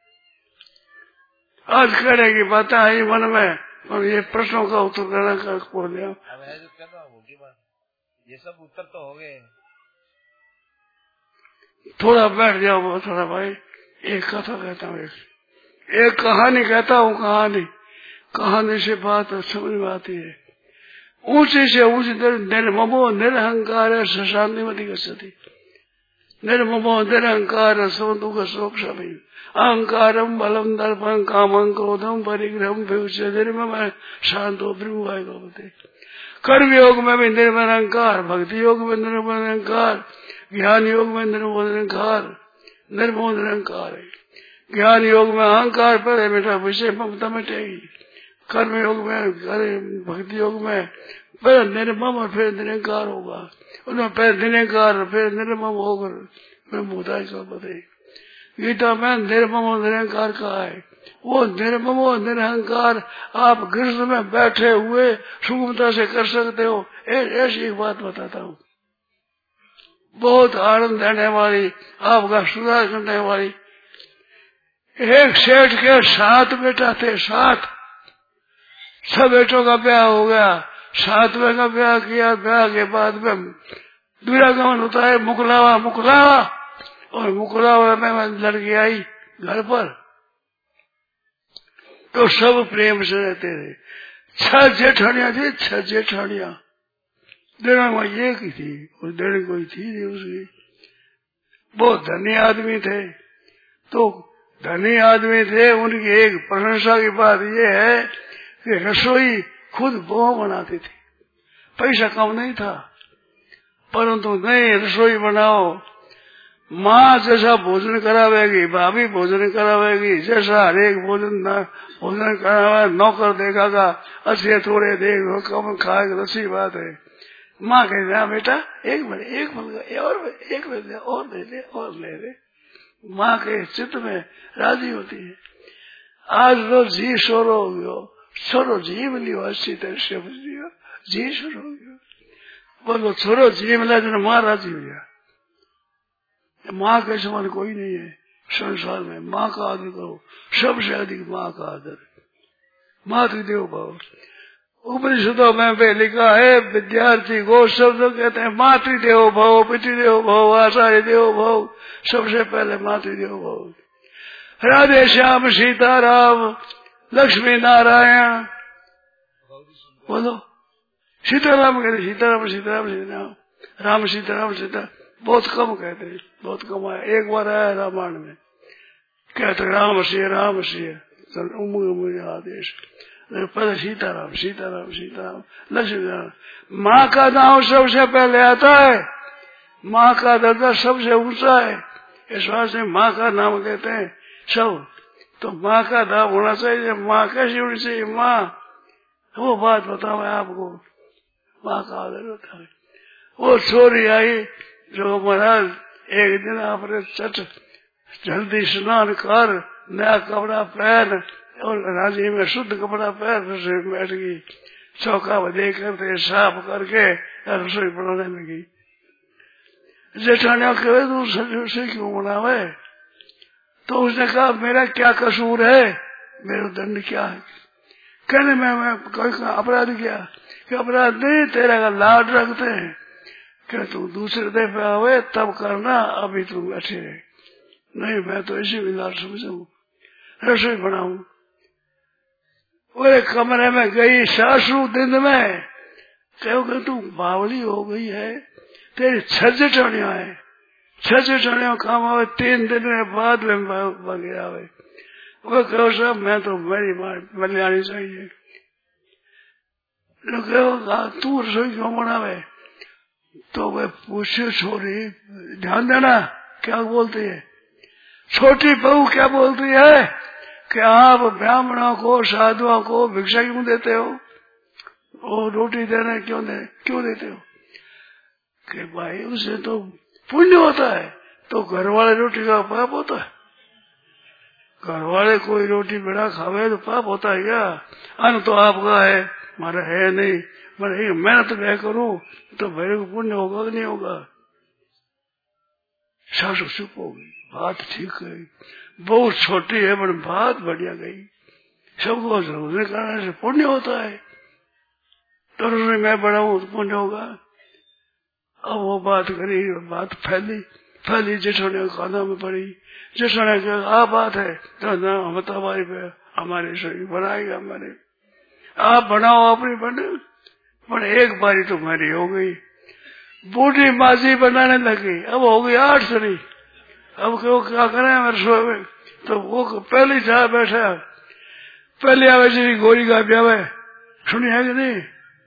आज कहने की बातें आई मन में, और ये प्रश्नों का उत्तर करना कर बोले अब है जो कहना होगी बात, ये सब उत्तर तो हो गए। थोड़ा बैठ जाओ थोड़ा भाई, एक कथा कहता हूँ, एक एक कहानी कहता हूँ। कहानी कहानी से बात समझ में आती है। ऊंची से ऊंची निर्ममो निरहंकार शांतिमती गच्छति, निर्ममो निरहंकार सुख शोक सभी अहंकारम बलम दर्पण कामं क्रोधम परिग्रहम विउच्य निर्मम शांतो ब्रह्मवाय भवते। कर्म योग में भी निर्मल अहंकार, भक्ति योग में निर्मल अहंकार, ज्ञान योग में निर्मल अहंकार, निर्मोल अहंकार है। ज्ञान योग में अहंकार पहले मिटा, विषय ममता मिटेगी। कर्म योग में, भक्ति योग में पहले निर्मम और फिर निरंकार होगा, उनमें पहले निरंकार फिर निर्मम होकर मैं मुदाई का बताई। गीता में निर्मम और निरंकार कहा है। वो निर्मम और निरहंकार आप गृह में बैठे हुए सुगमता से कर सकते हो। ऐसी एक बात बताता हूँ, बहुत आनंद देने वाली, आपका सुधार करने वाली। एक सेठ के सात बेटा थे, सात, सब बेटों का ब्याह हो गया, सातवें का ब्याह किया। ब्याह के बाद में दुरागमन होता है, मुकलावा मुकलावा, और मुकलावा में लड़की आई घर पर, तो सब प्रेम से रहते थे। छह जेठानियां थी, छह जेठानियां, देना में एक ही थी, उस देने कोई थी नहीं उसकी। बहुत धनी आदमी थे, तो धनी आदमी थे, उनकी एक प्रशंसा की बात यह है कि रसोई खुद बहू बनाती थी। पैसा कम नहीं था, परंतु नहीं, रसोई बनाओ, माँ जैसा भोजन करावेगी, भाभी भोजन करावेगी, जैसा हरेक भोजन भोजन करावे, नौकर देखागा, अच्छे थोड़े देख कम खाएगा, अच्छी बात है। माँ कहती है बेटा एक मिनट, एक मिनट और एक मिनट और ले ले और ले ले, माँ के चित्त में राजी होती है। आज तो जी शोर हो गयो, छोरो जी मिलियो, अच्छी तरह से बुझ लियो, जी शुरू हो गयो, बोलो छोरो जी मिला जो माँ राजी हो गया। माँ के समान कोई नहीं है संसार में। माँ का आदर करो, सबसे अधिक माँ का आदर। मातृदेव भाव उपनिषदों में भी लिखा है, विद्यार्थी को शब्द कहते हैं मातृदेव भाव, पितृदेव भाव, आचार्य देव भाव, सबसे पहले मातृदेव भाव। राधे श्याम सीताराम लक्ष्मी नारायण, बोलो सीताराम कहते, सीताराम सीताराम सीताराम, राम सीताराम सीता बहुत कम कहते हैं, बहुत कम आया। एक बार आया रामायण में, कहते राम से राम से मुझे आदेश, पहले सीताराम सीताराम सीताराम लक्ष्मी नारायण। माँ का नाम सबसे पहले आता है, माँ का दर्जा सबसे ऊंचा है, इस वास्ते माँ का नाम कहते हैं सब। तो माँ का नाम होना चाहिए। माँ कैसी होनी चाहिए? माँ, वो बात बताओ आपको, माँ का आदर होता है। वो छोरी आई जो महाराज एक दिन आपने चट जल्दी स्नान कर, नया कपड़ा पहन, और राजी में शुद्ध कपड़ा पहन रसोई में बैठ गई, चौका बदे करते साफ करके रसोई बनाने लगी। जेठानिया कहे तू रसोई क्यों बनावे? तो उसने कहा मेरा क्या कसूर है, मेरा दंड क्या है? कहने में मैं कोई अपराध किया? कि अपराध नहीं, तेरा का लाड रखते हैं कि तू दूसरे दे पे आवे तब करना, अभी तू बैठे रहे। नहीं, मैं तो इसी भी लाड समझू, रसोई बनाऊ। वो कमरे में गई सासू दिन में, कहो कि तू बावली हो गई है, तेरी छह जेठानियां है, छह जेठानियां काम आवे, तीन दिन में बाद में बगे आवे। वो कहो साहब मैं तो मेरी बन जानी चाहिए। लोग कहो तू रसोई क्यों बनावे? तो वे पूछे छोरी, ध्यान देना क्या बोलती है, छोटी बहू क्या बोलती है कि आप ब्राह्मणों को साधुओं को भिक्षा क्यों देते हो, वो रोटी देने क्यों दे क्यों देते हो? कि भाई उसे तो पुण्य होता है, तो घर वाले रोटी का पाप होता है? घर वाले कोई रोटी बिना खावे तो पाप होता है क्या? अन्न तो आपका है, हमारा है नहीं, मैं मेहनत मैं करूं तो मेरे को पुण्य होगा कि नहीं होगा? सासू चुप हो गई, बात ठीक है, बहुत छोटी है पर बात बढ़िया गई। सबको जरूर करने से पुण्य होता है, तो रसोई मैं बढ़ाऊं तो पुण्य होगा। अब वो बात करी, बात फैली फैली जेठानी खाना में पड़ी। जेठानी कहा आ बात है तो ना हम तो हमारी पे हमारे रसोई बनाएगा, हमारे आप बनाओ अपनी बने, पर एक बारी तो मेरी हो गई। बूढ़ी माजी बनाने लगी, अब हो गई आठ सरी। अब क्यों क्या करें रसोई में? तो वो पहले जा बैठा, पहले आवे जी गोरी का ब्यावे, सुनी है कि नहीं?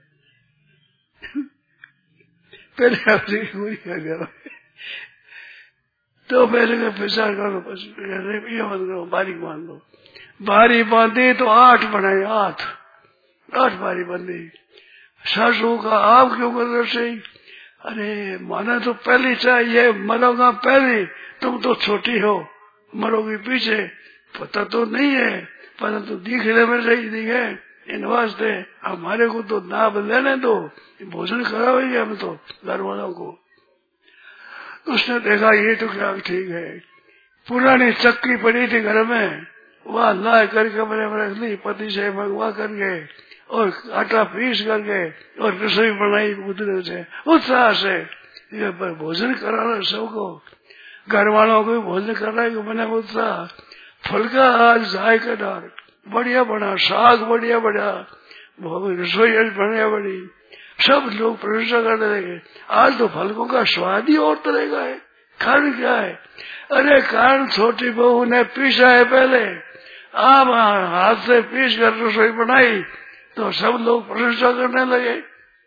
पहले आवे गोरी का ब्यावे, तो पहले का पैसा करो, ये मत करो, बारी बांध दो। बारी बांधी तो आठ बनाए, आठ आठ बारी बंदी। सासू का आप क्यों कर रहे? अरे माना तो पहली चाहिए, मरोगा पहले, तुम तो छोटी हो, मरोगी पीछे, पता तो नहीं है, पता तो दिखने में सही नहीं है। इन वास्ते हमारे को तो नाप लेने दो, भोजन करावेंगे हम तो घर वालों को। उसने देखा ये तो क्या ठीक है, पुरानी चक्की पड़ी थी घर में, वह ला करके मैंने रख ली, पति से मंगवा करके और आटा पीस करके और रसोई बनाई उधर से उत्साह से। ये पर भोजन कराना सबको, घर वालों को भोजन कराना को मैंने उत्साह। फुल्का आज जाए का डाल बढ़िया बना, साग बढ़िया बना, रसोई आज बढ़िया बनी, सब लोग प्रशंसा करने लगे। आज तो फलकों का स्वाद ही और तरह का है। कारण क्या है? अरे कारण छोटी बहू ने पीसा है पहले, आप हाथ से पीस कर रसोई बनाई तो सब लोग प्रशंसा करने लगे।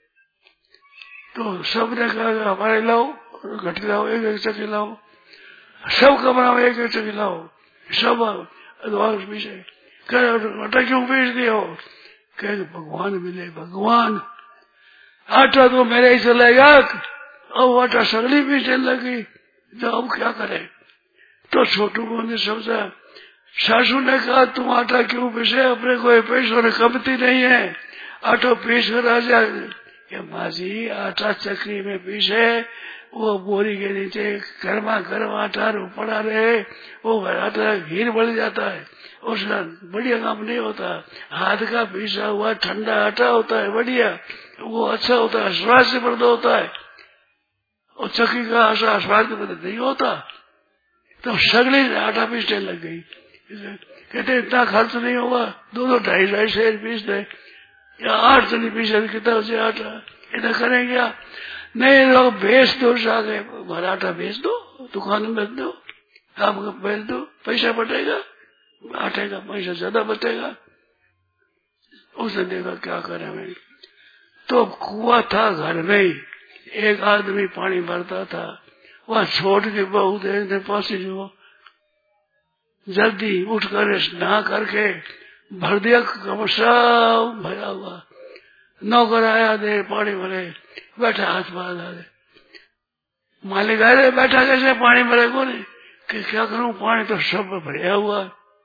तो सब ने कहा हमारे लाओ, घट लाओ, एक एक चक्की लाओ, सब कमरा में एक एक चक्की लाओ, सब अदवार पीछे। कह आटा क्यों पीस दिया हो? कह भगवान मिले, भगवान आटा तो मेरे ही चलेगा। अब आटा सगली पीछने लगी, तो अब क्या करे? तो छोटू को ने समझा, सासू ने कहा तुम आटा क्यों पीसे, अपने कोई पैसों ने कमती नहीं है, आटो पीस कर आ जाए। माँ जी आटा चक्री में पीसे, वो बोरी के नीचे गर्मा गर्म आटा पड़ा रहे, वो आटा घीर बढ़ जाता है, उसका बढ़िया काम नहीं होता। हाथ का पीसा हुआ ठंडा आटा होता है बढ़िया, वो अच्छा होता है, स्वास्थ्य प्रद होता है। और चक्की का आटा स्वास्थ्य प्रद नहीं होता। तो सगली आटा पीसने लग गई। कहते इतना खर्च नहीं होगा, दो दो ढाई ढाई शेर पीस दे, या आठ जनी पीसे कितना हो जाए आटा, इतना करें क्या? नहीं लोग बेच दो, जाके हमारा आटा बेच दो, दुकान में बेच दो, आप बेच दो, पैसा बटेगा, आटे का पैसा ज्यादा बचेगा। उसने देखा क्या करे मैं, तो कुआं था घर में ही, एक आदमी पानी भरता था, वह छोड़ के बहू देखने पासी जो जल्दी उठ कर नहा करके भर दिया, कमसा भरा हुआ। नौकर आया, दे पानी भरे, बैठा हाथ बांध दे। मालिक आए, बैठा कैसे पानी भरे को नहीं? कि क्या करूं, पानी तो सब भरा हुआ।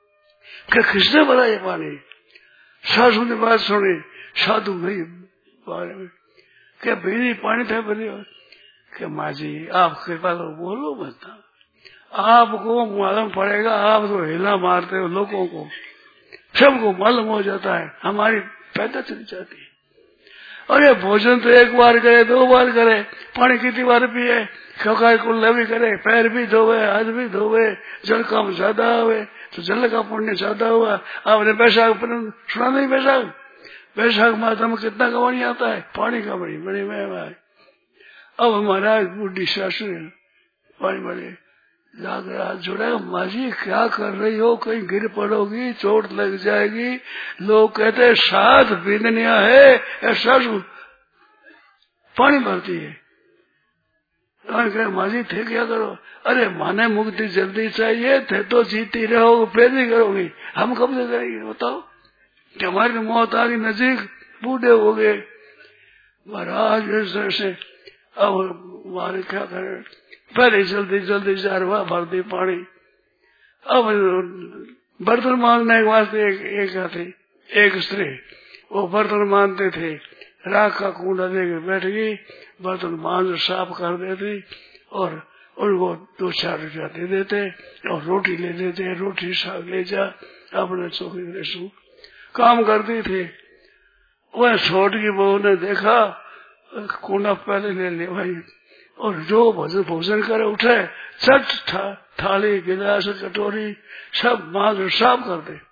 क्या किसने भरा ये पानी? सासू ने बात सुनी, साधु भाई बारे में क्या मेरी पानी था भरी? क्या माँ जी आप कृपा तो बोलो मत, आपको मालूम पड़ेगा, आप तो हिला मारते हो लोगों को, सबको मालूम हो जाता है, हमारी पैदा चली जाती है। अरे भोजन तो एक बार करे, दो बार करे, पानी कितनी बार पिए, ककाई कुल्ला भी करे, पैर भी धोवे, हाथ भी धोवे, जल काम ज्यादा हुए तो जल का पुण्य ज्यादा हुआ। आपने बैसाख सुना नहीं? बैसाख बैसाख माता में कितना कमानी आता है, पानी का बड़ी बड़ी महिमा है। अब हमारा बुढ़ी सासू पानी बड़े जाकर हाथ जोड़ा, माँ जी क्या कर रही हो, कहीं गिर पड़ोगी, चोट लग जाएगी। लोग कहते हैं साथ बीतनिया है, ऐसा पानी भरती है। कहे माँ जी थे क्या करो? अरे माने मुक्ति जल्दी चाहिए थे तो जीती रहोगे, फिर भी करोगी, हम कब से करेंगे बताओ? कि हमारी मौत आ गई नजीक, बूढ़े हो गए महाराज से, अब हमारे क्या करें? पहले जल्दी जल्दी जारवा भर दी पानी। अब बर्तन मांगने के वास्ते एक एक आती एक स्त्री, वो बर्तन मानते थे, राख का कूड़ा लेकर बैठ गई, बर्तन मान साफ कर देती और उनको दो चार रुपया दे देते और रोटी ले देते, रोटी साग ले जा अपने चौकी में सू काम करती थी। वह छोटी की बहू ने देखा, कूड़ा पहले ले ले भाई, और जो भोजन भोजन करे उठे, चट था, थाली गिलास कटोरी सब मांग साफ कर दे,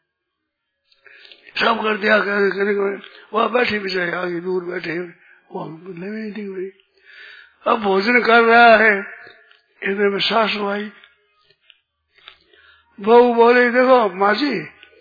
सब कर दिया। वह बैठी बेचारी आगे दूर बैठे, वो नहीं थी हुई। अब भोजन कर रहा है, इधर में सासू आई, बहू बोली देखो माँ जी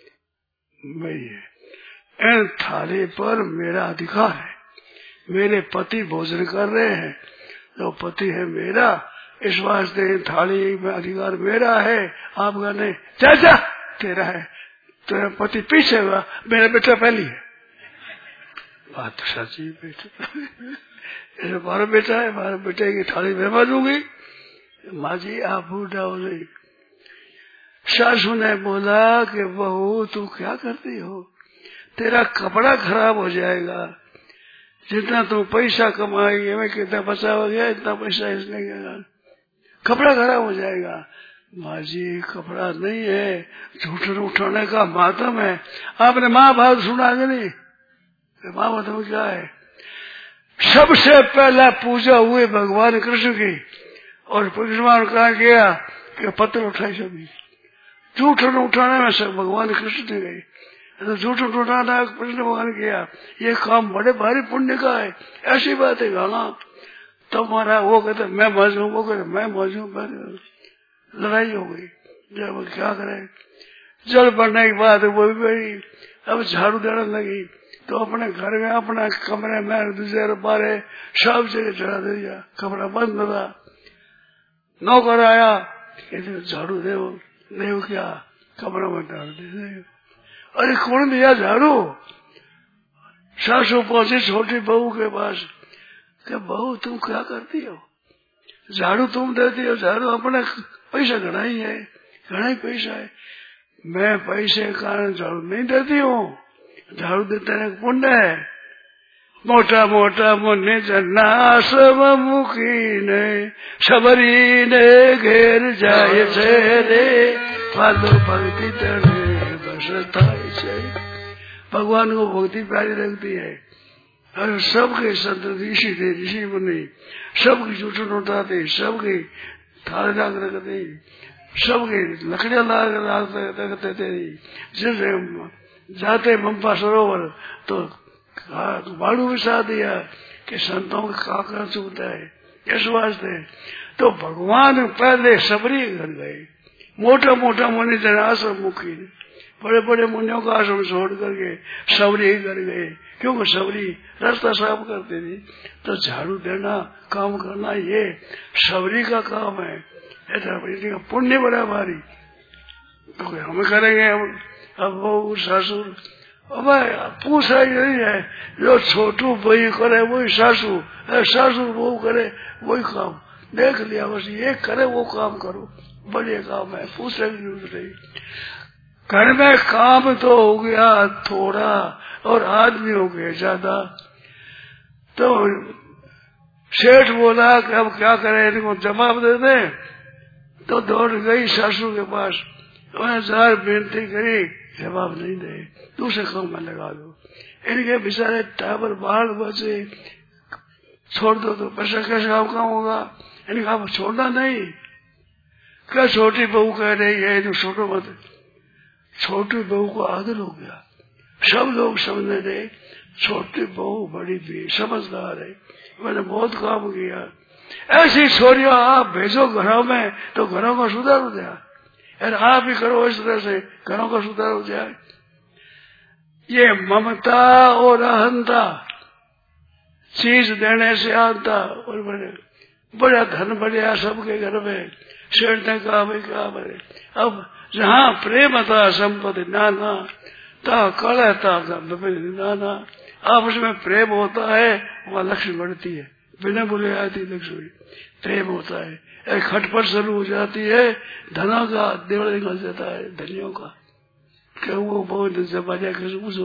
इन थाली पर मेरा अधिकार है, मेरे पति भोजन कर रहे हैं, जो पति है मेरा, इस वास्ते थाली में अधिकार मेरा है, आपका नहीं। चाचा तेरा है, तेरा पति पीछे हुआ, मेरा बेटा पहली है। बात तो सच्ची, बेटा बारह बेटा है, बारह बेटे की थाली में बाजूंगी। माँ जी आप बूढ़ा हो गई। सासू ने बोला कि बहू तू क्या करती हो, तेरा कपड़ा खराब हो जाएगा, जितना तुम पैसा कमाएगी, मैं कितना बचा हो गया, इतना पैसा इसने गया, कपड़ा खराब हो जाएगा। माँ जी कपड़ा नहीं है, झूठन उठाने का मातम है। आपने महाभारत सुना कि नहीं? महाभारत में क्या है? सबसे पहला पूजा हुए भगवान कृष्ण की, और भगवान कहा गया कि पत्थर उठाई सभी, झूठन उठाने में सब भगवान कृष्ण ने गए, तो झूठ उठाना कृष्ण भगवान किया, ये काम बड़े भारी पुण्य का है, ऐसी बात है गाना। तब हमारा वो कहते मैं मौजूद, वो कहते मैं मौजूद, लड़ाई हो गई। जब क्या करे, जल पड़ने के बाद वो भी गई, अब झाड़ू देने लगी, तो अपने घर में अपना कमरे में दूसरे बारे सब जगह चढ़ा दे दिया, कमरा बंद था। नौकर आया, झाड़ू दे, नहीं क्या कमरा में डाल दे। अरे कौन दिया झाड़ू? सासू पहुंची छोटी बहू के पास, कि बहू तुम क्या करती हो, झाड़ू तुम देती हो, झाड़ू अपना पैसा घना ही है, घना ही पैसा है, मैं पैसे के कारण झाड़ू नहीं देती हूँ, झाड़ू देते हैं पुण्य है। मोटा मोटा मुन्ने जन्ना सब मुखी ने सबरी ने घेर जाए से रे, पालो भक्ति तड़े बस थाई से। भगवान को भक्ति प्यारी लगती है, और सबके संत ऋषि थे, ऋषि मुनि सबकी जूठन उठाते, सबके थाले लाग रखते, सबके लकड़ियां लाग रखते थे। जिससे जाते मम्पा सरोवर तो बाड़ू बिछा दिया कि संतों का काका चूता है, इस वास्ते तो भगवान पहले सबरी घर गए। मोटा मोटा मुनि जन आश्रम मुखी, बड़े बड़े मुनियों का आश्रम छोड़ करके सबरी घर गए, क्योंकि सबरी रास्ता साफ करते थे। तो झाड़ू देना काम करना ये सबरी का काम है, ऐसा पुण्य बड़ा भारी, तो हम करेंगे। हम अब वो ससुर पूछा ही नहीं है, जो छोटू भाई करे वही सासू, सासू वो करे वही काम, देख लिया बस ये करे वो काम करो, बढ़िया काम है, पूछने की जरूरत नहीं। घर में काम तो हो गया थोड़ा और आदमी हो गए ज्यादा। तो सेठ बोला कि अब क्या करें, इनको जवाब दे दे। तो दौड़ गई सासू के पास, उन्हें जार बेनती करी, जवाब नहीं दे, दूसरे काम में लगा दो। इनके बेचारे टावर बाल बचे, छोड़ दो तो पैसा कैसे काम काम होगा। इनका आप छोड़ना नहीं। क्या छोटी बहू कह रही है तो छोटो मत। छोटी बहू को आदर हो गया, सब लोग समझने दे छोटी बहू बड़ी भी समझदार है, मैंने बहुत काम किया। ऐसी छोरियां आप भेजो घरों में तो घरों का सुधार हो जाए, और आप ही करो इस तरह से घरों का सुधार हो जाए। ये ममता और अहंता चीज देने से आता, और बड़े बड़ा धन बढ़िया सबके घर में, शेर ने कहा भाई क्या बड़े। अब जहाँ प्रेम था संपत्ति नाना, ता कल था नाना। आपस में प्रेम होता है वहाँ लक्ष्मी बढ़ती है, बिना बोले आती लक्ष्मी। प्रेम होता है, एक खटपट शुरू हो जाती है, धनों का देवड़ निकल जाता है, धनियों का क्या वो बहुत जमाया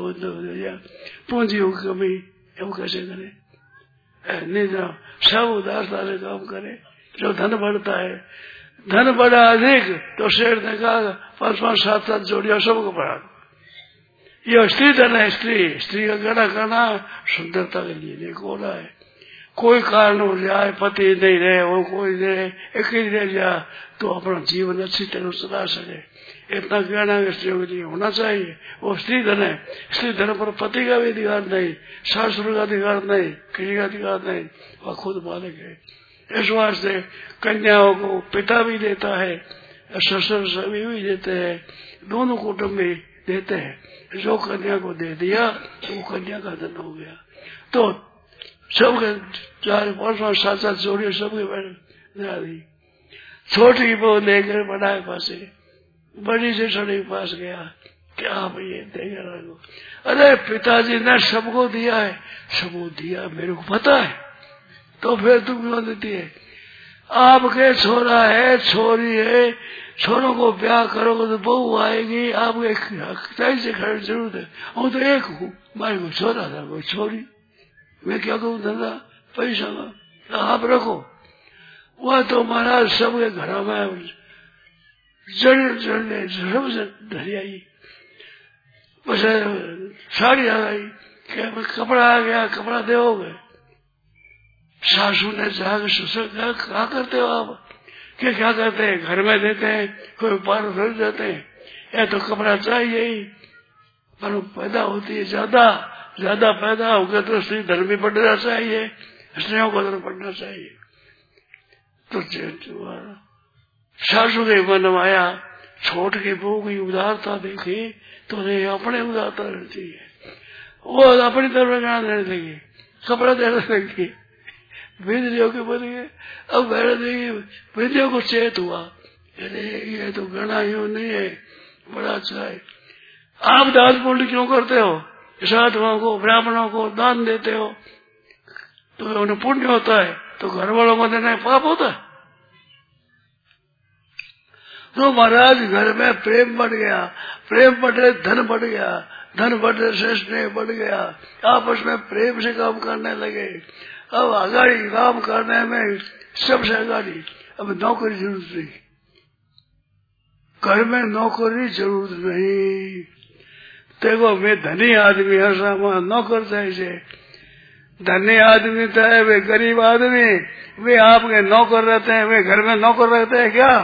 पूंजी हो कमी, हम कैसे करें नहीं जाओ। सब उदारता से काम करे, जो धन बढ़ता है। धन बढ़ा अधिक तो शेर ने कहा पांच पांच सात सात जोड़िया सबको बढ़ा दो। यह स्त्री धन है, स्त्री स्त्री का गणा करना सुंदरता के लिए नहीं खोला है। कोई कारण हो जाए, पति नहीं रहे वो कोई रहे, एक ही रह जाए तो अपना जीवन अच्छी तरह चला सके, इतना कहना स्त्रियों के लिए होना चाहिए। वो स्त्री धन है, स्त्री धन पर पति का भी अधिकार नहीं, शास्त्र का अधिकार नहीं, किसी का अधिकार नहीं, वह खुद मालिक है। इस वास्ते कन्याओं को पिता भी देता है, ससुर सभी भी देते हैं, दोनों कुटुंब भी देते हैं। जो कन्या को दे दिया वो कन्या का धन हो गया। तो सबके चार पांच पांच सात सात जोड़ी सबके बैठ। छोटी बहू लेकर बड़ा के पास, बड़ी से छोटे के पास गया, क्या भैया देगा। अरे पिताजी ने सबको दिया है, सबको दिया मेरे को पता है, तो फिर तुम क्यों देती है। आपके छोरा है छोरी है, छोरों को ब्याह करोगे तो बहू आएगी, आपके से खड़े जरूरत है। वो तो एक हूँ, मारे को छोरा था कोई छोरी, मैं क्या कहूँ धंधा पैसा का आप रखो। वह तो महाराज सबके घर में जड़ जड़ने सब धरियाई, बस साड़ी आ गई, कपड़ा आ गया, कपड़ा दोगे। सासू ने जाकर ससुर कहा क्या करते हो आप, क्या क्या करते हैं, घर में देते हैं, कोई पार भर जाते हैं, या तो कपड़ा चाहिए ही। पर पैदा होती है ज्यादा ज्यादा पैदा हो गया तो स्त्री धर्म भी बढ़ना चाहिए, स्त्रियों को धर्म बढ़ना चाहिए। तो सासू के मन में आया, छोट के बहू की उदारता देखी तो अपने उदारता रहती है, वो अपनी तरफ ध्यान देने लगी, कपड़ा देने लगी, बिजलियों के बन गए। अब बैठ देगी बिजलियों को चेत हुआ, अरे ये तो गणा यूं नहीं है, बड़ा अच्छा है। आप दान पुण्य क्यों करते हो, साधुओं को ब्राह्मणों को दान देते हो तो उन्हें पुण्य होता है, तो घर वालों को देना पाप होता है। तो महाराज घर में प्रेम बढ़ गया, प्रेम बढ़े धन बढ़ गया, धन बढ़े से स्नेह बढ़ गया, आपस में प्रेम से काम करने लगे। अब आगाड़ी काम करने में सबसे आगाड़ी, अब नौकरी जरूरत नहीं, घर में नौकरी जरूरत नहीं। देखो मैं धनी आदमी हर नौकर चाहिए, धनी आदमी तो है, वे गरीब आदमी वे आपके नौकर रहते हैं, वे घर में नौकर रहते हैं क्या,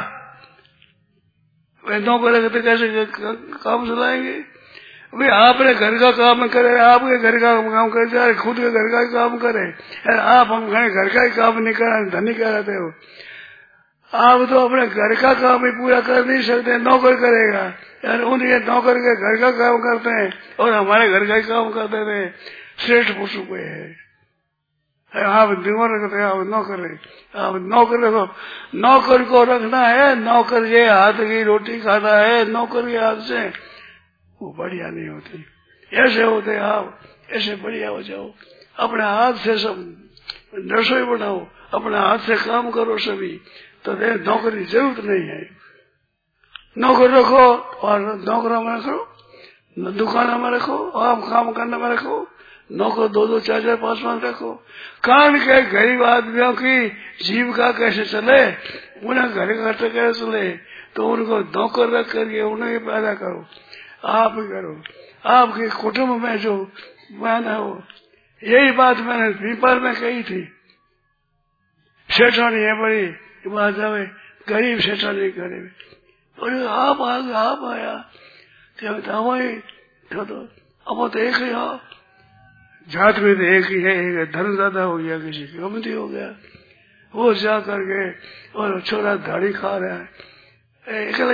वे नौकर रहते कैसे काम चलाएंगे। वे आपने घर का काम करे, आपके घर का काम करे, खुद के घर का ही काम करे, आप हम घर का ही काम नहीं कर धनी कहते हो। आप तो अपने घर का काम ही पूरा कर नहीं सकते, नौकर करेगा यार, उनके नौकर के घर का काम करते हैं और हमारे घर का ही काम करते थे, श्रेष्ठ पुरुष पे है। आप दिमाग रखते हैं, आप नौकर है, आप नौकर रखो, नौकर को रखना है, नौकर ये हाथ की रोटी खाना है, नौकर के हाथ से वो बढ़िया नहीं होती। ऐसे होते आप, ऐसे बढ़िया हो जाओ, अपने हाथ से सब रसोई बनाओ, अपने हाथ से काम करो सभी, तो नौकरी जरूरत नहीं है। नौकर रखो और नौकरों में रखो, दुकानों में रखो, आप काम करने में रखो, नौकर दो दो चार चार पांच पांच रखो। कान के गरीब आदमियों की जीविका कैसे चले, उन्हें घर खर्च कैसे चले, तो उनको नौकर रख करके उन्हें पैदा करो, आप ही करो। आपके कुटुंब में जो मैंने हो, यही बात मैंने पीपल में कही थी। सेठानी है बड़ी बात है, गरीब सेठानी गरीब, और आप आ गए, आप आया तो अब तो एक ही हो, जात में तो एक ही है, एक धन ज्यादा हो गया, किसी की कमती हो गया, वो जा करके और छोरा दाढ़ी खा रहा है, एक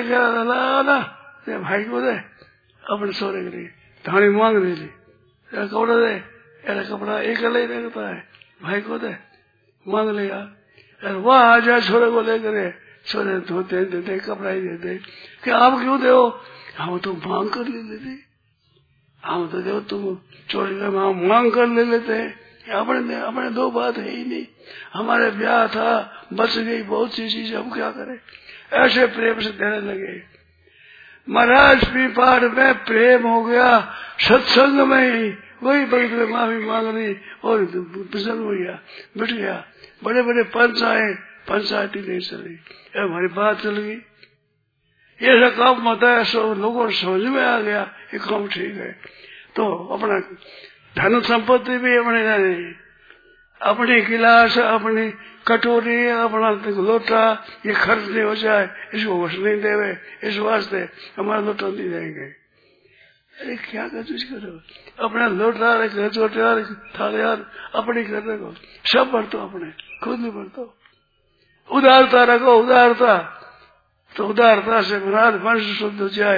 लगे भाई को दे अपने छोरे के लिए धाड़ी मांग दे ली, कपड़ा दे, ऐसा कपड़ा एक ही देखता है, भाई को दे मांग लिया, वह आ जाए छोरे को लेकर, छोरे धोते देते कपड़ा ही देते कि आप क्यों दे, हम तो मांग कर ले लेते, हम तो देखो तुम चोरी में हम मांग कर ले लेते हैं, अपने अपने दो बात है ही नहीं, हमारे ब्याह था बच गई बहुत सी चीज, हम क्या करें, ऐसे प्रेम से देने लगे। महाराज पीपाड़ में प्रेम हो गया, सत्संग में ही वही बड़ी माफी मांग ली और प्रसन्न हो गया, बिठ गया। बड़े बड़े पंच आए, पंचायती नहीं चली, हमारी बात चल गई, ये ऐसा काम होता है, सब लोगों को समझ में आ गया ये काम ठीक है। तो अपना धन संपत्ति भी अपने नहीं, अपनी गिलास, अपनी कटोरी, अपना लोटा, ये खर्च नहीं हो जाए, इसको वश नहीं देवे, इस वास्ते हमारा लोटा नहीं देंगे। अरे क्या कर करो, अपना लोटा कचोटा थालियार अपनी कर रखो, सब बरतो, अपने खुद भी बरतो, उदारता रखो, उदारता, तो उदारता से महाराज वंश शुद्ध हो जाए,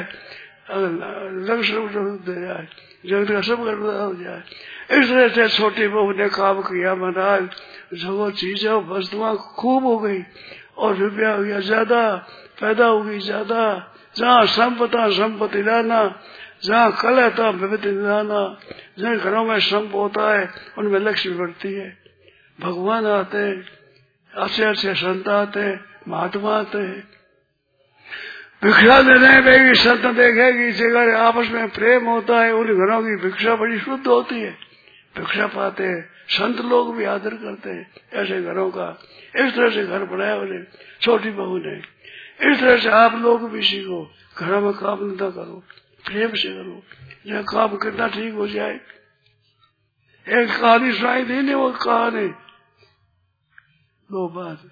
रंग शुद्ध हो जाए, जगत का सब हो जाए। इस तरह से छोटी बहू ने काम किया महाराज, जो चीजें वस्तुएं खूब हो गई और रुपया हो गया ज्यादा, पैदा हो गई ज्यादा, जहाँ संपदा संपत्ति लाना, जहाँ कला था विविधि लाना, जिन घरों में संप होता है उनमें लक्ष्मी बढ़ती है, भगवान आते हैं, अच्छे अच्छे संत आते हैं, महात्मा आते हैं, भिक्षा देने में भी संत देखेगी, जगह आपस में प्रेम होता है, उन घरों की भिक्षा बड़ी शुद्ध होती है, भिक्षा पाते हैं, संत लोग भी आदर करते हैं ऐसे घरों का। इस तरह से घर बनाया उन्हें छोटी बहू ने। इस तरह से आप लोग भी सीखो, घरों में काम धंधा करो, प्रेम से करो, यह काम कितना ठीक हो जाए। एक कहानी सुनाई थी नहीं, वो कहानी दो बात,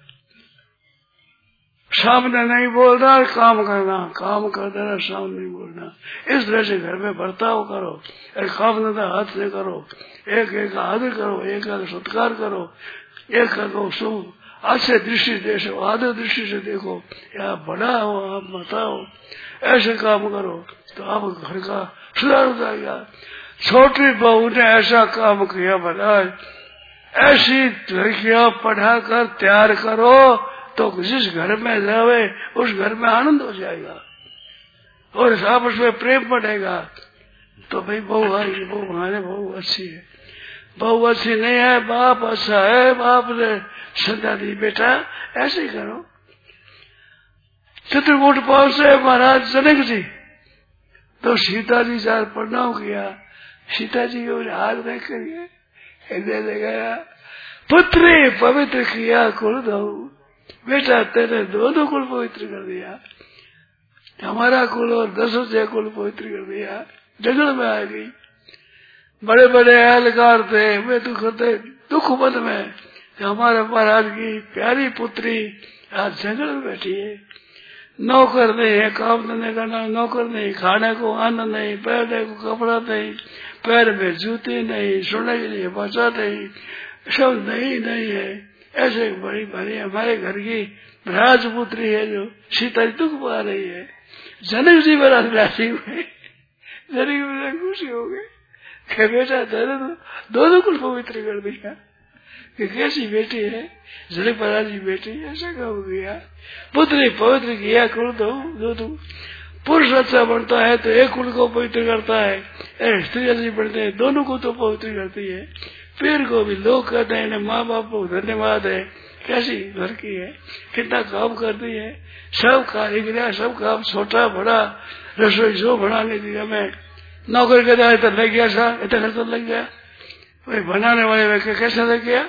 सामने नहीं बोलना, काम करना, काम कर देना, सामने नहीं बोलना। इस तरह से घर में बर्ताव करो, एक काम धंधा हाथ से करो, एक एक आदर करो, एक एक सत्कार करो, एक को शुभ अच्छे दृष्टि देखो, आदर दृष्टि से देखो, या बड़ा हो आप बताओ, ऐसे काम करो तो आप घर का सुधार हो जाएगा। छोटी बहू ने ऐसा काम किया महाराज, ऐसी लड़कियां पढ़ाकर तैयार करो तो जिस घर में जावे उस घर में आनंद हो जाएगा और आपस में प्रेम बढ़ेगा। तो भाई बहू आएगी, बहू हमारे बहू अच्छी है, बहू अच्छी नहीं है, बाप अच्छा है, बाप ने सदा दी बेटा ऐसे ही करो। चित्रकूट पहुंचे महाराज जनक जी, तो सीता जी चार प्रणाम किया, सीता जी को हाथ रख करिए हृदय गया, पुत्री पवित्र किया कुल दो, बेटा तेरे दोनों कुल पवित्र कर दिया, हमारा कुल और दसों से कुल पवित्र कर दिया। जंगल में आ गई, बड़े बड़े एहलकार थे, वे दुख थे दुख मन में, हमारे महाराज की प्यारी पुत्री आज जंगल में बैठी है, नौकर नहीं है, काम धंधे करना नौकर नहीं, खाने को अन्न नहीं, पहनने को कपड़ा नहीं, पैर में जूती नहीं, सोने के लिए बचा नहीं, सब नहीं नहीं है। ऐसे बड़ी बड़ी हमारे घर की राजपुत्री है जो सीता जी दुख पा रही है। जनक जी महाराज राशि हुए, जनक जी महाराज खुशी हो गए, बेटा तेरे तो दोनों कुल पवित्र कर दिया, कि कैसी बेटी है, जनक महाराज की बेटी, ऐसा कब गया, पुत्री पवित्र किया कुल दो दो दो। पुरुष अच्छा बनता है तो एक कुल को पवित्र करता है, स्त्री अच्छी बनते हैं दोनों को तो पवित्र करती है। फिर को भी लोग कहते हैं माँ बाप को धन्यवाद है, कैसी लड़की है, कितना काम करती है, सब कारीगर, सब काम छोटा बड़ा, रसोई जो बनाने की हमें नौकरी कहता है तो लग गया सा, इतना खर्चा लग गया, भाई बनाने वाले व्यक्ति कैसा लग गया,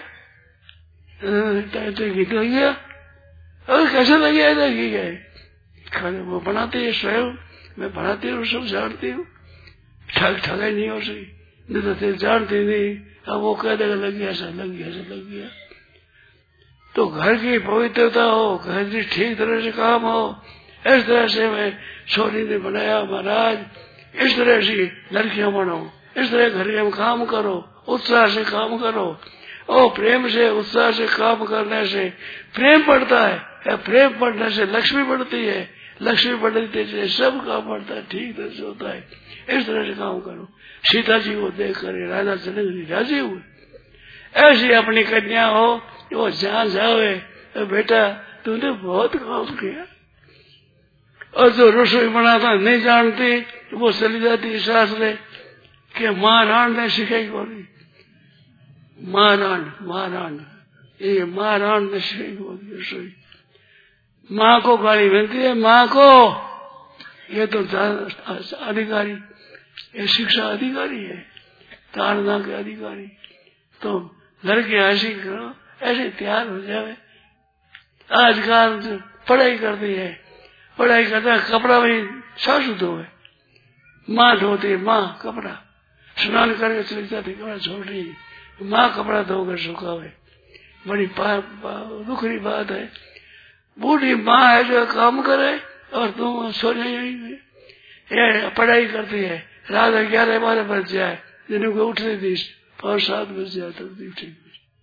गीत लग गया, और कैसा लग गया, इधर घी गए खाने वो बनाती है स्वयं, मैं बनाती हूँ, सब जानती हूँ, ठग ठगाई नहीं हो सकी, नहीं तो तेरे जानती नहीं, अब वो कह देगा लग गया सा, लग गया सा, लग गया। तो घर की पवित्रता हो, घर की ठीक तरह से काम हो, इस तरह से मैं छोरी ने बनाया महाराज, इस तरह से लड़कियां बनो, इस तरह घर में काम करो, उत्साह से काम करो, और प्रेम से उत्साह से काम करने से प्रेम बढ़ता है, प्रेम बढ़ने से लक्ष्मी बढ़ती है, लक्ष्मी बढ़ती है सब काम बढ़ता है, ठीक तरह से होता है, इस तरह से काम करो। सीता जी को देख कर राजा जनक जी राजी हुए, ऐसी अपनी कन्या हो वो जहाँ जावे, बेटा तूने बहुत काम किया, और जो रसोई बनाता नहीं जानती वो चली जाती सास ले कि माँ राण ने सिखाई गोरी, माँ राण माँ राण ये माँ राण ने सिखाई गोरी रसोई, माँ को गाली मिलती है, माँ को, ये तो अधिकारी, ये शिक्षा अधिकारी है, ताड़ना के अधिकारी। तो लड़के ऐसी करो, ऐसे तैयार हो जाए। आजकल पढ़ाई करती है, पढ़ाई करता है, कपड़ा भी सासू धोए, माँ धोती है, माँ कपड़ा स्नान करके चली जाती, कपड़ा छोड़ रही, माँ कपड़ा धोकर सुखावे, बड़ी दुखरी बात है। बूढ़ी माँ है जो काम करे और तुम सोने ये पढ़ाई करती है, रात ग्यारह बारह बज जाए, दिन को उठती थी पाँच सात बज जाए तक तो ठीक।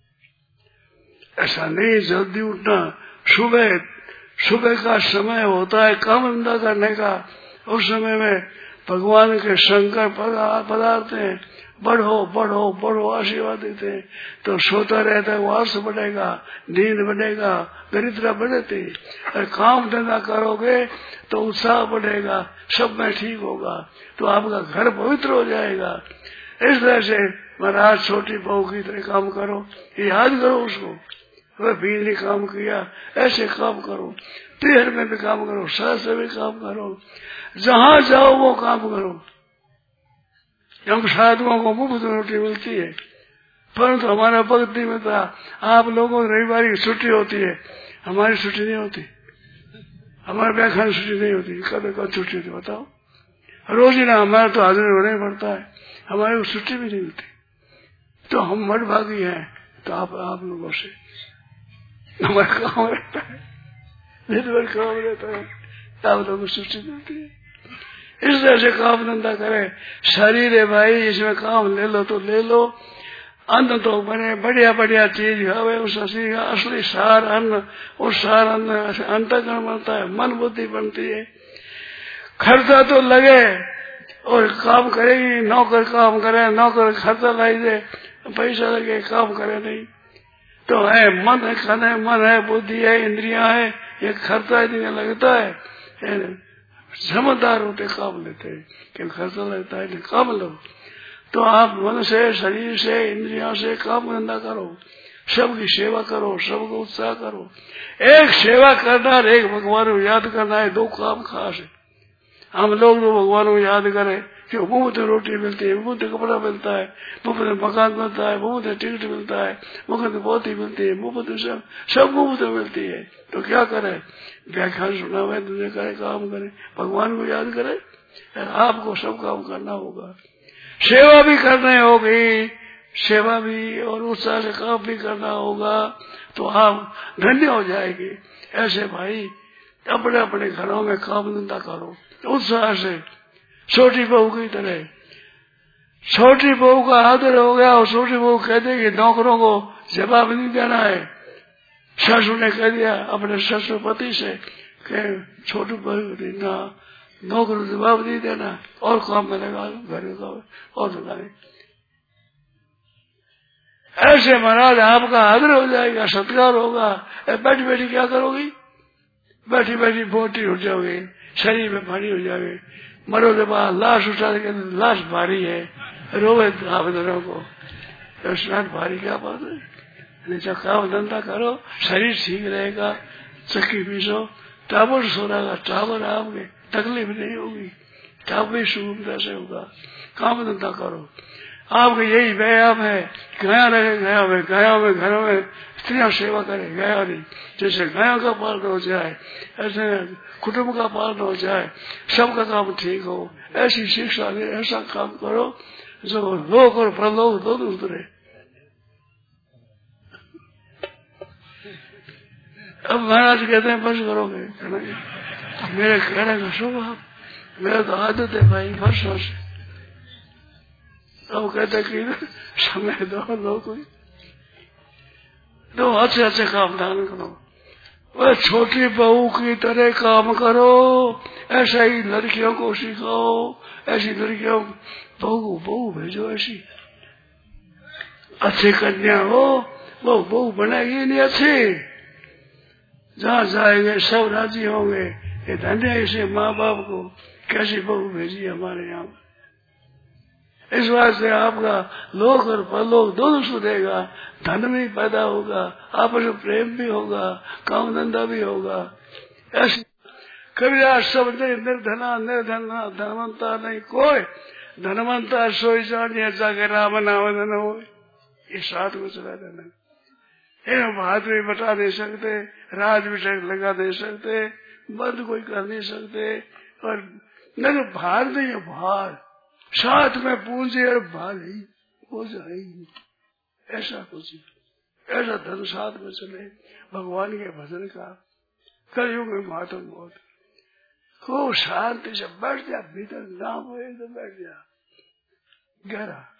ऐसा नहीं, जल्दी उठना, सुबह सुबह का समय होता है काम धंधा करने का, उस समय में भगवान के शंकर पदार्थ हैं, बढ़ो बढ़ो बढ़ो आशीर्वाद देते हैं, तो सोता रहता है, वार्स बढ़ेगा, नींद बढ़ेगा, दरिद्रता बढ़ेती, और काम धंधा करोगे तो उत्साह बढ़ेगा, सब में ठीक होगा, तो आपका घर पवित्र हो जाएगा। इस तरह से महाराज छोटी बहू की तरह काम करो, याद करो उसको, वह भी ने काम किया, ऐसे काम करो, प्रेयर में भी काम करो, सास से भी काम करो, जहाँ जाओ वो काम करो। हम साधुओं को मुफ्त रोटी मिलती है, परंतु हमारा भक्ति में था, आप लोगों को रविवार की छुट्टी होती है, हमारी छुट्टी नहीं होती, हमारे व्याख्यान छुट्टी नहीं होती, कभी कभी छुट्टी होती बताओ, रोज ही ना हमारा तो हाजिर होना ही पड़ता है, हमारे को छुट्टी भी नहीं मिलती, तो हम मठभागी हैं। तो आप आप लोगों से हमारा काम रहता है, दिन भर काम रहता है, आप लोगों को छुट्टी मिलती है। इस तरह से काम धंधा करे, शरीर है भाई, इसमें काम ले लो तो ले लो, अन्न तो बने बढ़िया बढ़िया चीज खावे, उस असली सार अन्न, उस सार अन्न अंतःकरण बनता है, मन बुद्धि बनती है, खर्चा तो लगे और काम करेगी, नौकर काम करे, नौकर खर्चा लाई दे, पैसा लगे, काम करे नहीं, तो है मन है, खाना है, मन है, बुद्धि है, इंद्रियां है, ये खर्चा इतना लगता है, समझदार होते काम लेते हैं कि खर्चा लगता है नहीं, काम लो। तो आप मन से, शरीर से, इंद्रियों से काम धंधा करो, सबकी सेवा करो, सबको उत्साह करो। एक सेवा करना और एक भगवान को याद करना है, दो काम खास है। हम लोग तो भगवान को याद करें कि मुफ्त रोटी मिलती है, मुफ्त कपड़ा मिलता है, मुफ्त मकान मिलता है, मुफ्त टिकट मिलता है, मुफ्त पोती मिलती है, मुफ्त सब सब मुफ्त मिलती है, तो क्या करे, व्याख्यान सुना हुआ दूसरे करे, काम करे, भगवान को याद करे, आपको सब काम करना होगा, सेवा भी करनी होगी, सेवा भी और उत्साह से काम भी करना होगा, तो आप धन्य हो जाएंगे। ऐसे भाई अपने अपने घरों में काम धंधा करो उत्साह से, छोटी बहू की तरह। छोटी बहू का आदर हो गया और छोटी बहू कहते कि नौकरों को जवाब नहीं देना है, ससुर ने कह दिया अपने ससुर पति से कि छोटी बहू ना नौकर को जवाब नहीं देना, और काम में लगा घर का और लगाए। ऐसे महाराज आपका आदर हो जाएगा, सत्कार होगा। बैठी बैठी क्या करोगी, बैठी बैठी मोटी हो जाओगे, शरीर में भारी हो जाओगे, मरो के बाद लाश उठा के लाश भारी है, रोवे आप दोनों को, स्नान भारी क्या बात है। जो काम धंधा करो, शरीर ठीक रहेगा, चक्की पीसो, टावर सो रहेगा, टावर आपके तकलीफ नहीं होगी, टावर सुविधा से होगा। काम धंधा करो, आपका यही व्यायाम है। गया रहे गया में, गया में घरों में स्त्रियां सेवा करे, गया नहीं। जैसे गायों का पालन हो जाए, ऐसे कुटुंब का पालन हो जाए, सबका काम ठीक हो, ऐसी शिक्षा दे, ऐसा काम करो जो लोक और परलोक दोनों उतरे। अब महाराज कहते हैं बस करोगे, मेरे कहने का स्वभाव, मेरा तो आदत है भाई वर्षों से। अब कहते कि समय दो लोग दो अच्छे अच्छे काम दान करो, वह छोटी बहू की तरह काम करो, ऐसा ही लड़कियों को सिखाओ, ऐसी लड़कियों बहू बहू भेजो, ऐसी अच्छी कन्या हो वो बहू बनेगी नहीं अच्छी। जहाँ जाएंगे सब राजी होंगे, ये धन्य ऐसे माँ बाप को कैसी बहू भेजी हमारे यहाँ। इस बात से आपका लोक और परलोक दोनों सुधेगा, धन भी पैदा होगा, आपस में प्रेम भी होगा, काम धंधा भी होगा। ऐसे कबीरा सब निर्धना निर्धना धनवंता नहीं कोई, धनवंता सोई जानिए जाके राम नाम धन हो। ये साथ में चला जाना, इन हाथ भी बटा नहीं सकते, राज भी लगा नहीं सकते, बंद कोई कर नहीं सकते, और न भार नहीं है, भार साथ में पूंजी और भार ही हो जाएगी। ऐसा कुछ ऐसा धन साथ में चले भगवान के भजन का, कलयुग में मातम बहुत खूब शांति से बैठ जा, भीतर नाम हो तो बैठ जा गहरा।